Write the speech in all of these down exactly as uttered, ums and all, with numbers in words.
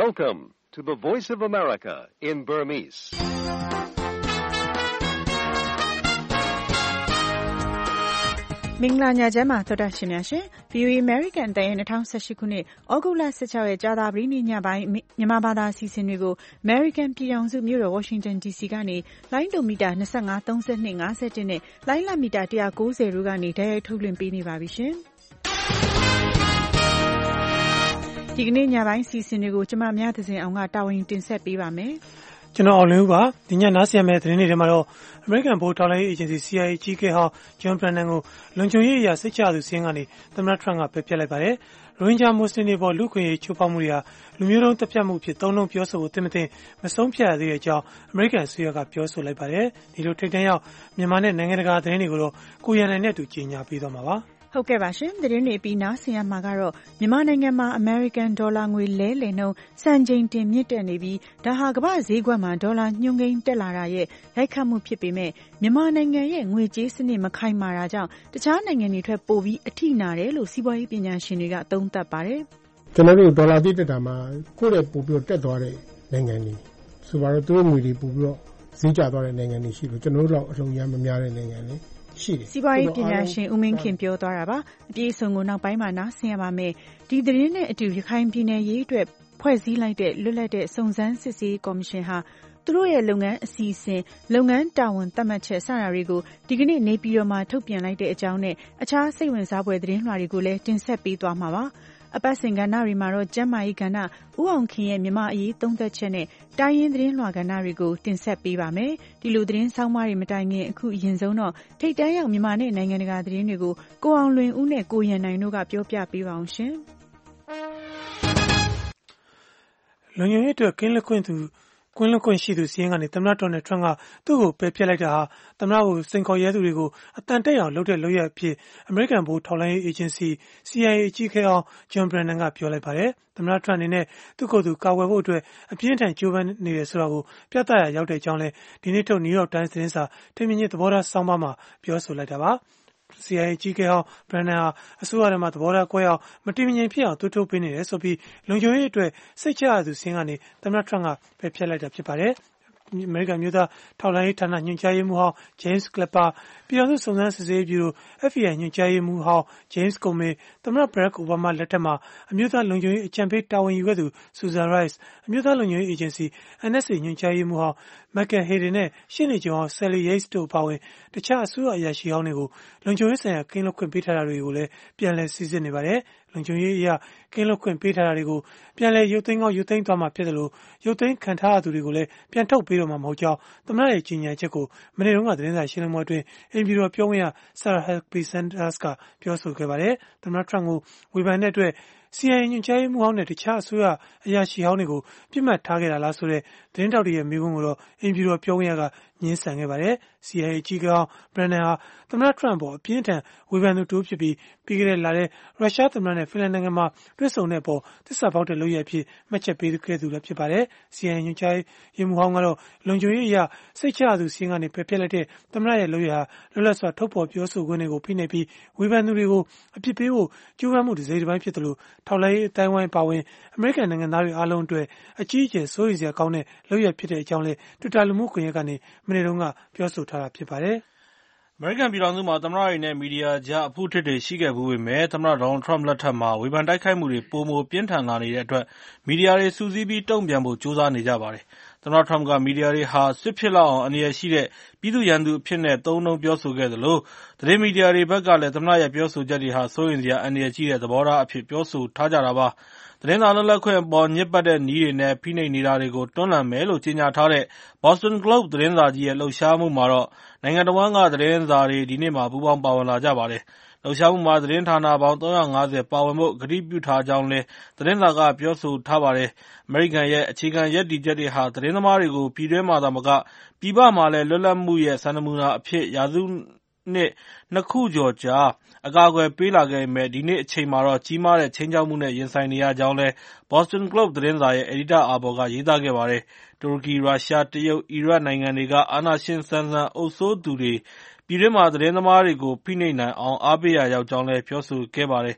Welcome to the Voice of America in Burmese. ။မင်္ဂလာညချမ်းပါသောတာရှင်များရှင် ဗွီအိုအေ American တန်ရဲ့၂၀၁၈ခုနှစ်ဩဂုတ်လ၁၆ရက်ကြာသပတေးနေ့ညပိုင်းမြန်မာဘာသာအစီအစဉ်တွေကို American ပြည်ထောင်စုမြို့တော် Washington ဒီ စီ ကနေလိုင်းဒိုမီတာ၂၅ ၃၂ ၅၁နဲ့လိုင်းလမီတာ၁၉၀တို့ကနေတိုက်ရိုက်ထုတ်လွှင့်ပေးနေပါပြီရှင်။ဒီကနေ့ညပိုင်းအစီအစဉ်တွေကိုကျမမြသဇင်အောင်ကတာဝန်တင်ဆက်ပေးပါမယ်။ကျွန်တော်အောင်လင်းဦးပါဒီညနားဆင်မဲ့သတင်းတွေထဲမှာတော့ American ဗဟိုထောက်လှမ်းရေး Agency စီ အိုင် အေ ကြီးကဲဟောင်း John Brennan ကိုလုံခြုံရေးအရာစိတ်ချသူစင်းကနေသမ္မတ Trump ကပယ်ဖျက်လိုက်ပါတယ်။ရိုဟင်ဂျာမွတ်စလင်တွေပေါ်လူ့အခွင့်အရေးချိုးဖောက်မှုတွေဟာလူမျိုးတုံးတပ်ဖြတ်မှုအဖြစ်သုံးလုံးပြောဆိုဖို့အသင့်မသင့်မဆုံးဖြတ်ရသေးတဲ့အကြောင်း American အစိုးရကပြောဆိုလိုက်ပါတယ်။ဒီလိုထိပ်တန်းရောက်မြန်မာနဲ့နိုင်ငံတကာသတင်းတွေကိုတော့ကိုရန်နိုင်နဲ့အတူကြေညာပေးသွားမှာပါ။ဟုတ်ကဲ့ပါရှင်သတင်းတွေပြီးနားဆင်ရမှာကတော့မြန်မာနိုင်ငံမှာ American ဒေါ်လာငွေလဲလှယ်နှုန်းစံချိန်တင်မြင့်တက်နေပြီးဒါဟာကမ္ဘာဈေးကွက်မှာဒေါ်လာညွှန်းကိန်းတက်လာတာရဲ့ရိုက်ခတ်မှုဖြစ်ပေမဲ့မြန်မာနိုင်ငံရဲ့ငွေကြေးစနစ်မခိုင်မာတာကြောင့်တခြားနိုင်ငံတွေထက်ပိုပြီးအထိနာတယ်လို့စီးပွားရေးပညာရှင်တွေကသုံးသပ်ပါတယ်ကျွန်တော်တို့ဒေါ်လာတိတက်တာမှာကိုယ့်ရဲ့ပို့ပြီးတက်သွားတဲ့နိုင်ငံတွေဆိုပါတော့သူတို့ငွေတွေပို့ပြီးတော့ဈေးကျသွားတဲ့နိုင်ငံတွေရှိလို့ကျွန်တော်တို့တော့အလုံးရမ်းမများတဲ့နိုင်ငံတွေစီးပွားရေးပညာရှင်ဦးမင်းခင်ပြောသွားတာပါအပြည့်အစုံကိုနောက်ပိုင်းမှာနားဆင်ရပါမယ်ဒီသတင်းနဲ့အတူရခိုင်ပြည်နယ်ရေးအတွက်ဖွဲ့စည်းလိုက်တဲ့လွတ်လပ်တဲ့စုံစမ်းစစ်ဆေးကော်မရှင်ဟာသူတို့ရဲ့လုပ်ငန်းအစီအစဉ်လုပ်ငန်းတာဝန်သတ်မှတ်ချက်စတာတွေကိုဒီကနေ့နေပြည်တော်မှာထုတ်ပြန်လိုက်တဲ့အကြောင်းနဲ့အခြားစိတ်ဝင်စားဖွယ်သတင်းလွှာတွေကိုလည်းတင်ဆက်ပေးသွားမှာပါအပတ်စဉ်ကဏ္ဍတွေမှာတော့ကျန်းမာရေးကဏ္ဍဦးအောင်ခင်ရဲ့မြန်မာအရေးသုံးသက်ချက်နဲ့တိုင်းရင်းသတင်းလွှာကဏ္ဍတွေကိုတင်ဆက်ပေးပါမယ်ဒီလိုသတင်းဆောင်မတွေမတိုင်ခင်အခုအရင်ဆုံးတော့ထိပ်တန်းရောက်မြန်မာနဲ့နိုင်ငံတကာသတင်းတွေကိုကိုအောင်လွင်ဦးနဲ့ကိုရန်နိုင်တို့ကပြောပြပေးပါအောင်ရှင်လုံခြုံရေးအတွက်ကင်းလွတ်ခွင့်သူကွင်းလွတ်ခွင့်ရှိသူစီးရင်ကနေသမ္မတဒေါ်နယ်ထရန့်ကသူ့ကိုပယ်ဖျက်လိုက်တာဟာသမ္မတကိုစိန်ခေါ်ရဲသူတွေကိုအတန်တက်အောင်လုပ်တဲ့လုပ်ရအဖြစ် American ဗဟိုထောက်လှမ်းရေး Agency စီ အိုင် အေ ကြီးခဲအောင် John Brennan ကပြောလိုက်ပါတယ်။သမ္မတထရန့်အနေနဲ့သူ့ကိုယ်သူကာကွယ်ဖို့အတွက်အပြင်းထန်ကြိုးပမ်းနေတယ်ဆိုတာကိုပြသရရောက်တဲ့အကြောင်းလဲဒီနေ့ထုတ် New York Times သတင်းစာထိမြင့်သဘောထားဆောင်းပါးမှာပြောဆိုလိုက်တာပါ။စီ အိုင် အေ ကြီးကဲဟောင်း Brennan ဟာအစိုးရထဲမှာသဘောထားကွဲအောင်မတည်မငြိမ်ဖြစ်အောင်တိုးတိုးပေးနေတယ်ဆိုပြီးလုံခြုံရေးအတွက်စိတ်ချရသူစင်းကနေသမ္မတ Trump ကပယ်ဖျက်လိုက်တာဖြစ်ပါတယ်။အမေရိကန်မျိုးသားထောက်လှမ်းရေးဌာနညွှန်ကြားရေးမှူးဟောင်း James Clapper ပြည်ထောင်စုစုံစမ်းစစ်ဆေးရေးဗျူရို အက်ဖ်ဘီအိုင် ညွှန်ကြားရေးမှူးဟောင်း James Comey သမ္မတ Barack Obama လက်ထက်မှာအမျိုးသားလုံခြုံရေးအကြံပေးတာဝန်ယူခဲ့သူ Susan Rice အမျိုးသားလုံခြုံရေးအေဂျင်စီ အန် အက်စ် အေ ညွှန်ကြားရေးမှူးဟောင်း Michael Hayden နဲ့ရှေ့နေချုပ်ဟောင်း Sally Yates တို့အပါအဝင်တခြားအစိုးရအရာရှိဟောင်းတွေကိုလုံခြုံရေးဆိုင်ရာကင်းလွတ်ခွင့်ပေးထားတာတွေကိုလည်းပြန်လည်စိစစ်နေပါတယ်။လုံခြုံရေးအရာကင်းလွတ်ခွင့်ပေးထားတာတွေကိုပြန်လည်ရုပ်သိမ်းကောင်းရုပ်သိမ်းသွားမှာဖြစ်တယ်လို့ရုပ်သိမ်းခံထားရသူတွေကိုလည်းပြန်ထုတ်ပေးတော့မှာမဟုတ်ကြောင်းသမ္မတရဲ့ကြီးညာချက်ကိုမနေ့တုန်းကသတင်းစာရှင်းလင်းပွဲအတွင်းအိမ်ဖြူတော်ပြောခွင့်ရ Sarah Huckabee Sanders ကပြောဆိုခဲ့ပါတယ်။သမ္မတ Trump ကိုဝေဖန်တဲ့အတွက်စီ အိုင် အေ ညွှန်ကြားရေးမှူးဟောင်းနဲ့တခြားအစိုးရအရာရှိဟောင်းတွေကိုပြစ်မှတ်ထားခဲ့တာလားဆိုတဲ့သတင်းတောက်တွေရဲ့မိကွန်းကိုတော့အိမ်ဖြူတော်ပြောခွင့်ရကညှင်းဆန်ခဲ့ပါတယ်။ စီ အိုင် အေ ကြီးကဟောင်း Brennan ဟာသမ္မတ Trump ပေါ်အပြင်းထန်ဝေဖန်သူတိုးဖြစ်ပြီးပြီးခဲ့တဲ့လထဲရုရှားသမ္မတနဲ့ဖင်လန်နိုင်ငံမှာတွေ့ဆုံတဲ့အပေါ်သစ္စာဖောက်တဲ့လုပ်ရပ်အဖြစ်မှတ်ချက်ပေးခဲ့သူလည်းဖြစ်ပါတယ်။ စီ အိုင် အေ ညွှန်ကြားရေးမှူးဟောင်းကတော့လုံခြုံရေးအရာစိတ်ချရသူစီးရင်ကနေပယ်ဖျက်လိုက်တဲ့သမ္မတရဲ့လုပ်ရပ်ဟာလွတ်လပ်စွာထုတ်ဖော်ပြောဆိုခွင့်တွေကိုဖိနှိပ်ပြီးဝေဖန်သူတွေကိုအပြစ်ပေးဖို့ကြိုးပမ်းမှုတစ်စိတ်တစ်ပိုင်းဖြစ်တယ်လို့ထောက်လှမ်းရေးအတိုင်းဝိုင်းပါဝင်အမေရိကန်နိုင်ငံသားတွေအားလုံးအတွက်အကြီးအကျယ်စိုးရိမ်စရာကောင်းတဲ့လုပ်ရပ်ဖြစ်တဲ့အကြောင်းလဲ Twitter လူမှုကွန်ရက်ကနေမနေ့တုန်းကပြောဆိုထားတာဖြစ်ပါတယ်။အမေရိကန်ပြည်ထောင်စုမှာသမ္မတတွေနဲ့မီဒီယာကြားအဖုအထစ်တွေရှိခဲ့ဖူးပေမဲ့သမ္မတဒေါ်နယ်ထရမ့်လက်ထက်မှာဝေဖန်တိုက်ခိုက်မှုတွေပိုမိုပြင်းထန်လာနေတဲ့အတွက်မီဒီယာတွေစုစည်းပြီးတုံ့ပြန်ဖို့ကြိုးစားနေကြပါတယ်။သမ္မတထရမ့်ကမီဒီယာတွေဟာစစ်ဖြစ်လောက်အောင်အန္တရာယ်ရှိတဲ့ပြည်သူ့ရန်သူအဖြစ်နဲ့သုံးနှုန်းပြောဆိုခဲ့သလိုသတင်းမီဒီယာတွေဘက်ကလည်းသမ္မတရဲ့ပြောဆိုချက်တွေဟာစိုးရိမ်စရာအန္တရာယ်ကြီးတဲ့သဘောထားအဖြစ်ပြောဆိုထားကြတာပါ။သတင်းစာလွတ်လပ်ခွင့်အပေါ်ညစ်ပတ်တဲ့နည်းတွေနဲ့ဖိနှိပ်နေတာတွေကိုတွန်းလှန်မယ်လို့ကြေညာထားတဲ့ Boston Globe သတင်းစာကြီးရဲ့လှုပ်ရှားမှုမှာတော့နိုင်ငံတဝန်းကသတင်းစာတွေဒီနေ့မှာပူးပေါင်းပါဝင်လာကြပါတယ်။လှုပ်ရှားမှုမှာသတင်းဌာနပေါင်းသုံးရာငါးဆယ်ပါဝင်ဖို့ကတိပြုထားကြောင်းလည်းသတင်းစာကပြောဆိုထားပါတယ်။အမေရိကန်ရဲ့အခြေခံရပ်တည်ချက်တွေဟာသတင်းသမားတွေကိုပြည်တွင်းမှာသာမကပြည်ပမှာလည်းလွတ်လပ်မှုရဲ့စံနမူနာအဖြစ်ရာစုနှစ်နှစ်ခုကျော်ကြာအကာအကွယ်ပေးလာခဲ့ပေမဲ့ဒီနေ့အချိန်မှာတော့ကြီးမားတဲ့ခြိမ်းခြောက်မှုနဲ့ရင်ဆိုင်နေရကြောင်းလည်း Boston Globe သတင်းစာရဲ့အယ်ဒီတာအာဘော်ကရေးသားခဲ့ပါတယ်။တူရကီ၊ရုရှား၊တရုတ်၊အီရတ်နိုင်ငံတွေကအာဏာရှင်ဆန်ဆန်အုပ်စိုးသူတွေပြည်တွင်းမှာသတင်းသမားတွေကိုဖိနှိပ်နိုင်အောင်အားပေးရာရောက်ကြောင်းလည်းပြောဆိုခဲ့ပါတယ်။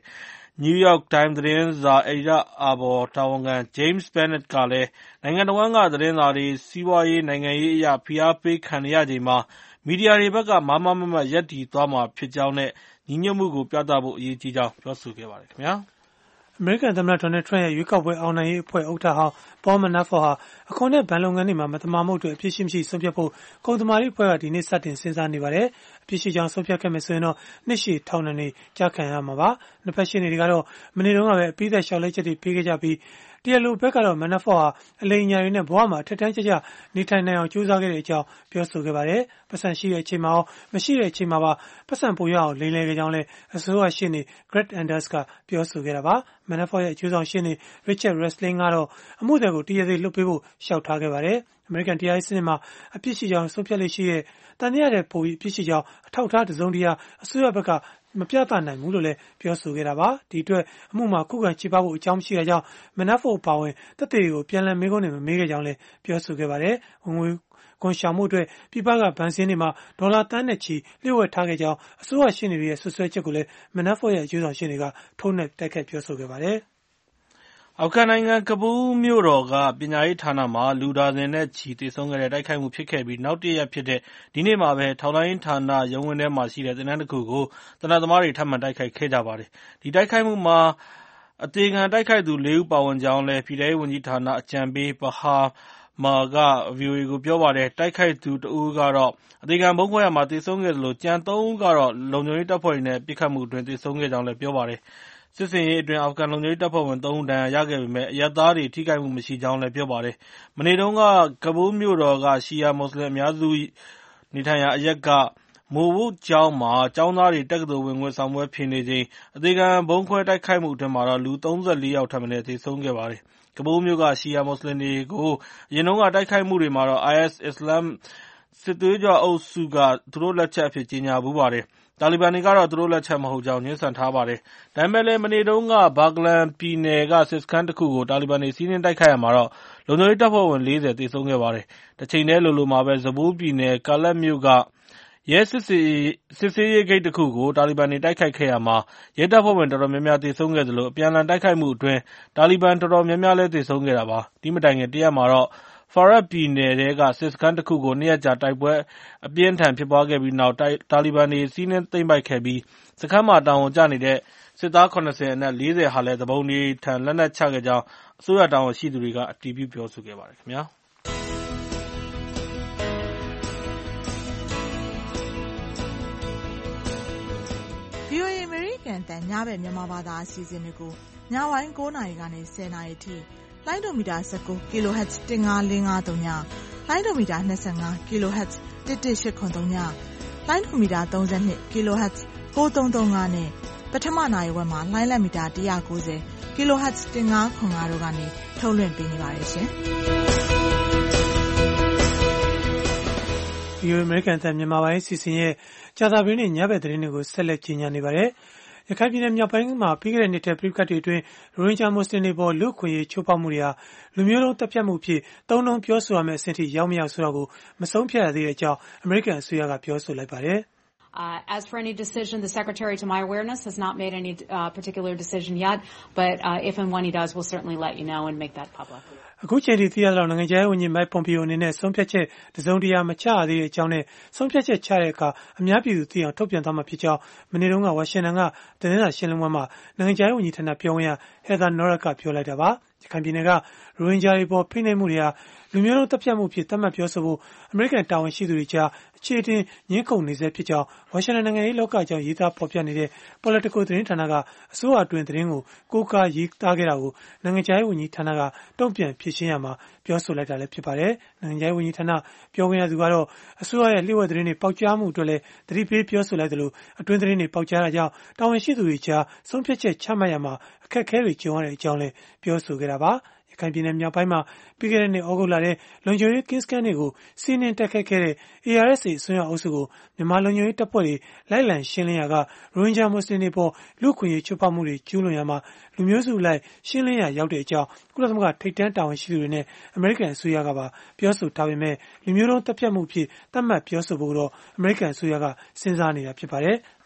New York Times သတင်းစာအယ်ဒီတာအာဘော်တာဝန်ခံ James Bennet ကလည်းနိုင်ငံတော်ဝန်ကသတင်းစာတွေစီးပွားရေးနိုင်ငံရေးအရာဖိအားပေးခံရချိန်မှာမီဒီယာတွေဘက်ကမားမားမတ်မတ်ရပ်တည်သွားမှာဖြစ်ကြောင်းနဲ့ညီညွတ်မှုကိုပြသဖို့အရေးကြီးကြောင်းပြောဆိုခဲ့ပါတယ်ခင်ဗျာအမေရိကန်သမ္မတဒေါ်နယ်ထရန့်ရဲ့ရွေးကောက်ပွဲအောင်နိုင်ရေးအဖွဲ့ဥက္ကဋ္ဌဟောင်း Paul Manafort ဟာအခွန်နဲ့ဘဏ်လုပ်ငန်းတွေမှာမတမာမှုတွေအပြစ်ရှိမရှိဆုံးဖြတ်ဖို့ကုန်သမာဓိအဖွဲ့ကဒီနေ့စတင်စဉ်းစားနေပါတယ်။အပြစ်ရှိကြောင်းဆုံးဖြတ်ခဲ့မယ်ဆိုရင်တော့နှစ်ရှည်ထောင်ဒဏ်တွေကျခံရမှာပါ။နှစ်ဖက်ရှင်းတွေကတော့မနေ့တုန်းကပဲအပြီးသက်လျှောက်လဲချက်တွေပေးခဲ့ကြပြီးတရားလိုဘက်ကတော့ Manafort ဟာအလိမ်အညာတွေနဲ့ဘဝမှာထက်တန်းကျကျနေထိုင်နိုင်အောင်ကြိုးစားခဲ့တဲ့အကြောင်းပြောဆိုခဲ့ပါတယ်။ပတ်စံရှိတဲ့အချိန်မှာရောမရှိတဲ့အချိန်မှာပါပတ်စံပိုရအောင်လိမ်လည်ခဲ့ကြောင်းလည်းအစိုးရရှင်းနေ Greg Anders ကပြောဆိုခဲ့တာပါ။ Manafort ရဲ့အကျိုးဆောင်ရှင်းနေ Richard Wrestling ကတော့အမှုတွေကိုတရားသေလွှတ်ပေးဖို့ရှောက်ထားခဲ့ပါတယ်။အမေရိကန်တရားရေးစနစ်မှာအပြစ်ရှိကြောင်းဆုံးဖြတ်လို့ရှိတဲ့တန်တရားတဲ့ပိုပြီးအပြစ်ရှိကြောင်းအထောက်အထားတစုံတရာအစိုးရဘက်ကမပြသနိုင်ဘူးလို့လည်းပြောဆိုခဲ့တာပါဒီအတွက်အမှုမှာခုခံချေပဖို့အကြောင်းမရှိတာကြောင့် Manafort ပါဝင်တပ်တွေကိုပြန်လည်မေးခွန်းတွေမမေးခဲ့ကြောင်းလည်းပြောဆိုခဲ့ပါတယ်ဝင်ငွေကွန်ရှောင်မှုအတွက်ပြည်ပကဗန်စင်းတွေမှာဒေါ်လာတန်းနဲ့ချီလျှို့ဝှက်ထားခဲ့ကြောင်းအစိုးရရှင်းနေရဲ့ဆွဆွဲချက်ကိုလည်း Manafort ရဲ့အကျိုးဆောင်ရှင်းတွေကထုံးနှက်တိုက်ခိုက်ပြောဆိုခဲ့ပါတယ်အာဖဂန်နိုင်ငံကဘူးမြို့တော်ကပညာရေးဌာနမှာလူဒါဇင်နဲ့ချီသေဆုံးခဲ့တဲ့တိုက်ခိုက်မှုဖြစ်ခဲ့ပြီးနောက်တရက်ဖြစ်တဲ့ဒီနေ့မှာပဲထောက်လှမ်းရေးဌာနရုံးဝင်းထဲမှာရှိတဲ့သင်တန်းတစ်ခုကိုသေနတ်သမားတွေထပ်မံတိုက်ခိုက်ခဲ့ကြပါတယ်။ဒီတိုက်ခိုက်မှုမှာအသေခံတိုက်ခိုက်သူလေးဦးပါဝင်ကြောင်းလည်းပြည်ထောင်ရေးဝန်ကြီးဌာနအကြံပေးဘဟာမာက ဗွီအိုအေကိုပြောပါတယ်။တိုက်ခိုက်သူတဦးကတော့အသေခံဗုံးခွဲရာမှာသေဆုံးခဲ့သလိုကြံသုံးဦးကတော့လုံခြုံရေးတပ်ဖွဲ့တွေနဲ့ပစ်ခတ်မှုအတွင်းသေဆုံးခဲ့ကြောင်းလည်းပြောပါတယ်။စစ်ဆင်ရေးအတွင်းအာဖဂန်လုံခြုံရေးတပ်ဖွဲ့ဝင်သုံးဦးဒဏ်ရာရခဲ့ပေမဲ့အရပ်သားတွေထိခိုက်မှုမရှိကြောင်းလည်းပြောပါတယ်။မနေ့တုန်းကကဘူးမြို့တော်ကရှီယာမွတ်စလင်အများစုနေထိုင်ရာအရပ်ကမိုဝုကျောင်းမှာကျောင်းသားတွေတက္ကသိုလ်ဝင်ခွင့်ဆောင်ပွဲဖြေနေချိန်အသေခံဗုံးခွဲတိုက်ခိုက်မှုအတွင်းမှာတော့လူသုံးဆယ်လေးယောက်ထက်မနည်းသေဆုံးခဲ့ပါတယ်။ကဘူးမြို့ကရှီယာမွတ်စလင်တွေကိုအရင်တုန်းကတိုက်ခိုက်မှုတွေမှာတော့ အိုင်အက်စ် အစ္စလာမ်စစ်သွေးကြွအုပ်စုကသူတို့လက်ချက်အဖြစ်ကြေညာဖူးပါတယ်။တာလီဘန်တွေကတော့သူတို့လက်ချက်မဟုတ်ကြောင်းငြင်းဆန်ထားပါတယ်။ဒါပေမဲ့လည်းမနေ့တုန်းကဘာဂလန်ပြည်နယ်ကစစ်စခန်းတစ်ခုကိုတာလီဘန်တွေစီးနင်းတိုက်ခိုက်ရမှာတော့လုံခြုံရေးတပ်ဖွဲ့ဝင်လေးဆယ်သေဆုံးခဲ့ပါတယ်။တစ်ချိန်တည်းလိုလိုမှာပဲဇဘူးပြည်နယ်ကာလက်မြို့ကရဲစစ်ဆေးရေးဂိတ်တစ်ခုကိုတာလီဘန်တွေတိုက်ခိုက်ခဲ့ရမှာရဲတပ်ဖွဲ့ဝင်တော်တော်များများသေဆုံးခဲ့သလိုအပြန်အလှန်တိုက်ခိုက်မှုအတွင်းတာလီဘန်တော်တော်များများလည်းသေဆုံးခဲ့တာပါ။ဒီမတိုင်ခင်တရက်မှာတော့ဖာရက်ပြည်နယ်ထဲကစစ်စခန်းတစ်ခုကိုနှစ်ရက်ကြာတိုက်ပွဲအပြင်းထန်ဖြစ်ပွားခဲ့ပြီးနောက်တာလီဘန်တွေစီးနင်းသိမ်းပိုက်ခဲ့ပြီးစခန်းမှာတာဝန်ကျနေတဲ့စစ်သားခုနှစ်ဆယ်အနက်လေးဆယ်ဟာလည်းသူပုန်တွေထံလက်နက်ချခဲ့ကြောင်းအစိုးရတာဝန်ရှိသူတွေကအတည်ပြုပြောဆိုခဲ့ပါတယ်ခင်ဗျာ။ဗွီအိုအေ American တန်ညဘက်မြန်မာဘာသာအစီအစဉ်တွေကိုညပိုင်းကိုးနာရီကနေဆယ်နာရီထိလိုင်းဒိုမီတာ၁၉ kilohertz တစ်ငါးလေးငါးသုံးညလိုင်းဒိုမီတာ၂၅ kilohertz တစ်တစ်ရှစ်ခုသုံးညလိုင်းဒိုမီတာ၃၂ kilohertz ကိုးသုံးသုံးငါးနဲ့ပထမနာရီဝက်မှာလိုင်းလက်မီတာ၁၉၀ kilohertz တစ်ငါးခုငါးတို့ကနေထုတ်လွှင့်ပေးနေပါတယ်ရှင်။ဗွီအိုအေ American တန်မြန်မာပိုင်းစီစဉ်ရဲ့ကြာသပတေးနေ့ညဘက်သတင်းတွေကိုဆက်လက်ကြီးညာနေပါတယ်။ရခိုင်ပြည်နယ်မြောက်ပိုင်းမှာပြီးခဲ့တဲ့နှစ်ထဲပြည်ပကတ်တွေအတွင်းရိုဟင်ဂျာမွတ်စလင်တွေပေါ်လူ့ခွင့်ရေးချိုးဖောက်မှုတွေဟာလူမျိုးလုံးတပ်ဖြတ်မှုဖြစ်သုံးနှုန်းပြောဆိုရမယ့်အဆင့်ထိရောက်မရောက်ဆိုတော့ကိုမဆုံးဖြတ်ရသေးတဲ့အကြောင်းအမေရိကန်အစိုးရကပြောဆိုလိုက်ပါတယ်။ Uh, as for any decision, the Secretary, to my awareness, has not made any uh, particular decision yet. But uh, if and when he does, we'll certainly let you know and make that public. အခုချိန်ထိသိရတော့နိုင်ငံခြားရေးဝန်ကြီး Mike Pompeo အနေနဲ့ဆုံးဖြတ်ချက်တစုံတရာမချရသေးတဲ့အကြောင်းနဲ့ဆုံးဖြတ်ချက်ချတဲ့အခါအများပြည်သူသိအောင်ထုတ်ပြန်သွားမှာဖြစ်ကြောင်းမနေ့တုန်းကဝါရှင်တန်ကသတင်းစာရှင်းလင်းပွဲမှာနိုင်ငံခြားရေးဝန်ကြီးဌာနပြောခွင့်ရ Heather Nauert ကပြောလိုက်တာပါ။ရခိုင်ပြည်နယ်ကရိုဟင်ဂျာတွေပေါ်ဖိနှိပ်မှုတွေဟာလူမျိုးလုံးတပ်ဖြတ်မှုဖြစ်သတ်မှတ်ပြောဆိုဖို့အမေရိကန်တာဝန်ရှိသူတွေကြားအခြေအတင်ညှင်းခုန်နေဆဲဖြစ်ကြောင်းဝါရှင်တန်နိုင်ငံရေးလောကအကြောင်းရေးသားဖော်ပြနေတဲ့ Politico သတင်းဌာနကအစိုးရအတွင်းသတင်းကိုကိုးကားရေးသားခဲ့တာကိုနိုင်ငံခြားရေးဝန်ကြီးဌာနကတုံ့ပြန်ဖြေရှင်းရမှာပြောဆိုလိုက်တာလည်းဖြစ်ပါတယ်။နိုင်ငံခြားရေးဝန်ကြီးဌာနပြောခွင့်ရသူကတော့အစိုးရရဲ့လျှို့ဝှက်သတင်းတွေပေါက်ကြားမှုအတွက်လည်းသတိပေးပြောဆိုလိုက်သလိုအတွင်းသတင်းတွေပေါက်ကြားတာကြောင့်တာဝန်ရှိသူတွေကြားဆုံးဖြတ်ချက်ချမှတ်ရမှာအခက်အခဲတွေကြုံရတဲ့အကြောင်းလည်းပြောဆိုခဲ့တာပါ။ရခိုင်ပြည်နယ်မြောက်ပိုင်းမှာပြီးခဲ့တဲ့နှစ်ဩဂုတ်လထဲလုံခြုံရေးကင်းစခန်းတွေကိုစီးနင်းတိုက်ခိုက်ခဲ့တဲ့ အေအာရ်အက်စ် အစွန်းရောက်အုပ်စုကိုမြန်မာလုံခြုံရေးတပ်ဖွဲ့တွေလိုက်လံရှင်းလင်းရာကရိုဟင်ဂျာမွတ်စလင်တွေပေါ်လူ့ခွင့်ရေးချိုးဖောက်မှုတွေကျူးလွန်ရာမှာလူမျိုးစုအလိုက်ရှင်းလင်းရာရောက်တဲ့အကြောင်းကုလသမဂ္ဂထိပ်တန်းတာဝန်ရှိသူတွေနဲ့အမေရိကန်အစိုးရကပါပြောဆိုထားပေမဲ့လူမျိုးလုံးတပ်ဖြတ်မှုဖြစ်သတ်မှတ်ပြောဆိုဖို့တော့အမေရိကန်အစိုးရကစဉ်းစားနေတာဖြစ်ပါတယ်။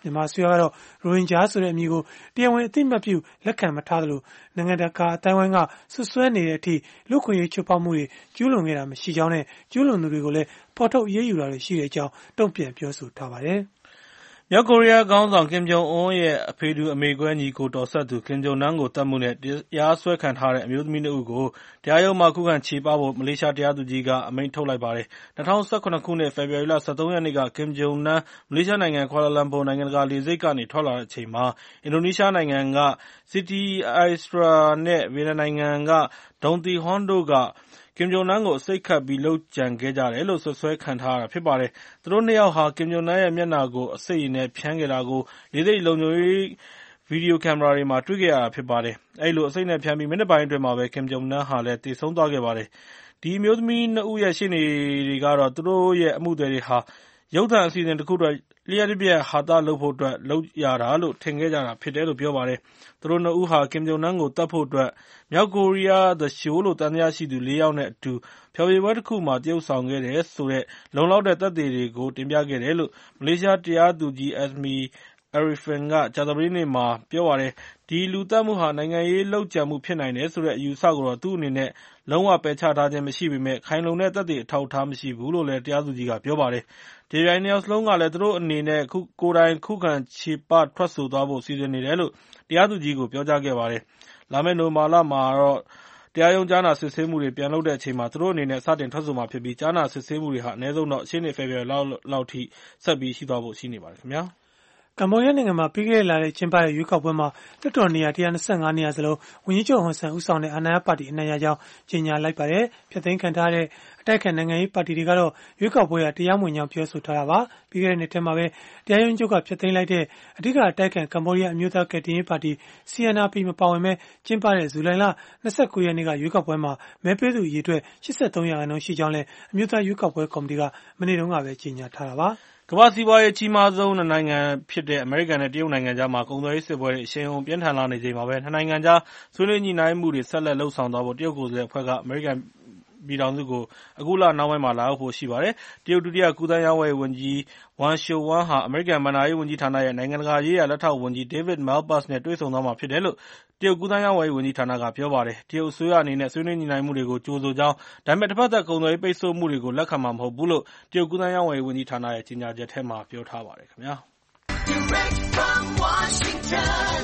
မြန်မာအစိုးရကတော့ရိုဟင်ဂျာဆိုတဲ့အမည်ကိုတရားဝင်အသိအမှတ်ပြုလက်ခံမထားသလိုနိုင်ငံတကာအတိုင်းအဝိုင်းကဆွဆွဲနေတဲ့အထိလူခွင့်ရေးချိုးဖောက်မှုတွေကျူးလွန်ခဲ့တာမရှိကြောင်းနဲ့ကျူးလွန်သူတွေကိုလည်းဖော်ထုတ်အရေးယူတာတွေရှိတဲ့အကြောင်းတုံ့ပြန်ပြောဆိုထားပါတယ်။မြောက်ကိုရီးယားခေါင်းဆောင်ကင်ဂျုံအွန်းရဲ့အဖေတူအမေကွဲညီကိုတော်ဆက်သူကင်ဂျုံနန်းကိုတတ်မှုနဲ့တရားစွဲခံထားတဲ့အမျိုးသမီးနှစ်ဦးကိုတရားရုံးမှာခုခံချေပဖို့မလေးရှားတရားသူကြီးကအမိန့်ထုတ်လိုက်ပါတယ်။၂၀၁၇ ခုနှစ်ဖေဖော်ဝါရီလ ၁၃ ရက်နေ့ကကင်ဂျုံနန်းမလေးရှားနိုင်ငံကွာလာလမ်ပူနိုင်ငံတကာလေဆိပ်ကနေထွက်လာတဲ့အချိန်မှာအင်ဒိုနီးရှားနိုင်ငံက Siti Aisyah နဲ့ဗီယက်နမ်နိုင်ငံက Doan Thi Huong တို့ကကင်ဂျုံနန်းကိုအဆိပ်ခတ်ပြီးလုပ်ကြံခဲ့ကြတယ်လို့စွပ်စွဲခံထားရတာဖြစ်ပါတယ်။သူတို့နှစ်ယောက်ဟာကင်ဂျုံနန်းရဲ့မျက်နှာကိုအဆိပ်ရည်နဲ့ဖြန်းခဲ့တာကိုလေဆိပ်လုံခြုံရေးဗီဒီယိုကင်မရာတွေမှာတွေ့ခဲ့ရတာဖြစ်ပါတယ်။အဲဒီလိုအဆိပ်နဲ့ဖြန်းပြီးမိနစ်ပိုင်းအတွင်းမှာပဲကင်ဂျုံနန်းဟာလည်းသေဆုံးသွားခဲ့ပါတယ်။ဒီအမျိုးသမီးနှစ်ဦးရဲ့ရှေ့နေတွေကတော့သူတို့ရဲ့အမှုသည်တွေဟာရုပ်သံအစီအစဉ်တစ်ခုအတွက်လျှက်တစ်ပြက်ဟာသလုပ်ဖို့အတွက်လုပ်ရတာလို့ထင်ခဲ့ကြတာဖြစ်တယ်လို့ပြောပါတယ်။သူတို့နှစ်ဦးဟာကင်ဂျုံနန်းကိုတတ်ဖို့အတွက်မြောက်ကိုရီးယား The Show လို့သံသယရှိသူလေးယောက်နဲ့အတူဖျော်ဖြေပွဲတစ်ခုမှာတရုပ်ဆောင်ခဲ့တယ်ဆိုတဲ့လုံလောက်တဲ့သက်သေတွေကိုတင်ပြခဲ့တယ်လို့မလေးရှားတရားသူကြီး Azmi Arifin ကကြာသပတေးနေ့မှာပြောပါတယ်။ဒီလူသတ်မှုဟာနိုင်ငံရေးလုပ်ကြံမှုဖြစ်နိုင်တယ်ဆိုတဲ့အယူအဆကိုတော့သူ့အနေနဲ့လုံးဝပယ်ချထားခြင်းမရှိပေမဲ့ခိုင်လုံတဲ့သက်သေအထောက်အထားမရှိဘူးလို့လည်းတရားသူကြီးကပြောပါတယ်။ဒီရိုင်းနှစ်ယောက်စလုံးကလည်းသူတို့အနေနဲ့ကိုယ်တိုင်ခုခံချေပထွက်ဆိုသွားဖို့စီစဉ်နေတယ်လို့တရားသူကြီးကိုပြောကြားခဲ့ပါတယ်။လာမယ့်နိုဝင်ဘာလမှာတော့တရားရုံးကြားနာစစ်ဆေးမှုတွေပြန်လုပ်တဲ့အချိန်မှာသူတို့အနေနဲ့စတင်ထွက်ဆိုမှာဖြစ်ပြီးကြားနာစစ်ဆေးမှုတွေဟာအနည်းဆုံးတော့ရှေ့နှစ်ဖေဖော်ဝါရီလလောက်ထိဆက်ပြီးရှိသွားဖို့ရှိနေပါတယ်ခင်ဗျာ။ကမ္ဘောဒီးယားနိုင်ငံမှာပြီးခဲ့တဲ့လထဲကျင်းပတဲ့ရွေးကောက်ပွဲမှာလွှတ်တော်နေရာ၁၂၅နေရာစလုံးဝန်ကြီးချုပ်ဟွန်ဆန်ဦးဆောင်တဲ့အာဏာရပါတီအနိုင်ရကြောင်းကြေညာလိုက်ပါတယ်။ဖျက်သိမ်းခံထားတဲ့အတိုက်အခံနိုင်ငံရေးပါတီတွေကတော့ရွေးကောက်ပွဲဟာတရားမဝင်ကြောင်းပြောဆိုထားတာပါ။ပြီးခဲ့တဲ့နှစ်ထဲမှာပဲတရားရုံးချုပ်ကဖျက်သိမ်းလိုက်တဲ့အဓိကအတိုက်အခံကမ္ဘောဒီးယားအမျိုးသားကယ်တင်ရေးပါတီ C N R P မပါဝင်ပဲကျင်းပတဲ့ဇူလိုင်လ၂၉ရက်နေ့ကရွေးကောက်ပွဲမှာမဲပေးသူအရေအတွက်၈၃ရာခိုင်နှုန်းရှိကြောင်းလည်းအမျိုးသားရွေးကောက်ပွဲကော်မတီကမနေ့တုန်းကပဲကြေညာထားတာပါ။ကမ္ဘာ့စီးပွားရေးအကြီးမားဆုံးနှစ်နိုင်ငံဖြစ်တဲ့အမေရိကန်နဲ့တရုတ်နိုင်ငံကြားမှာကုန်သွယ်ရေးစစ်ပွဲတွေအရှိန်အဟုန်ပြင်းထန်လာနေချိန်မှာပဲနှစ်နိုင်ငံကြားဆွေးနွေးညှိနှိုင်းမှုတွေဆက်လက်လုပ်ဆောင်သွားဖို့တရုတ်ကိုယ်စားလှယ်အဖွဲ့ကအမေရိကန်ပြည်ထောင်စုကိုအခုလနှောင်းပိုင်းမှာလာရောက်ဖို့ရှိပါတယ်။တရုတ်ဒုတိယကူးသန်းရောင်းဝယ်ရေးဝန်ကြီး Wang Shouwen ဟာအမေရိကန်ဘဏ္ဍာရေးဝန်ကြီးဌာနရဲ့နိုင်ငံတကာရေးရာလက်ထောက်ဝန်ကြီး David Malpass နဲ့တွေ့ဆုံသွားမှာဖြစ်တယ်လို့တရုတ်ကူးသန်းရောင်းဝယ်ရေးဝန်ကြီးဌာနကပြောပါတယ်။တရုတ်အစိုးရအနေနဲ့ဆွေးနွေးညှိနှိုင်းမှုတွေကိုကြိုဆိုကြောင်းဒါပေမဲ့တစ်ဖက်သက်ကုန်သွယ်ရေးပိတ်ဆို့မှုတွေကိုလက်ခံမှာမဟုတ်ဘူးလို့တရုတ်ကူးသန်းရောင်းဝယ်ရေးဝန်ကြီးဌာနရဲ့ကြေညာချက်ထဲမှာပြောထားပါတယ်ခင်ဗျာ။ Direct from Washington,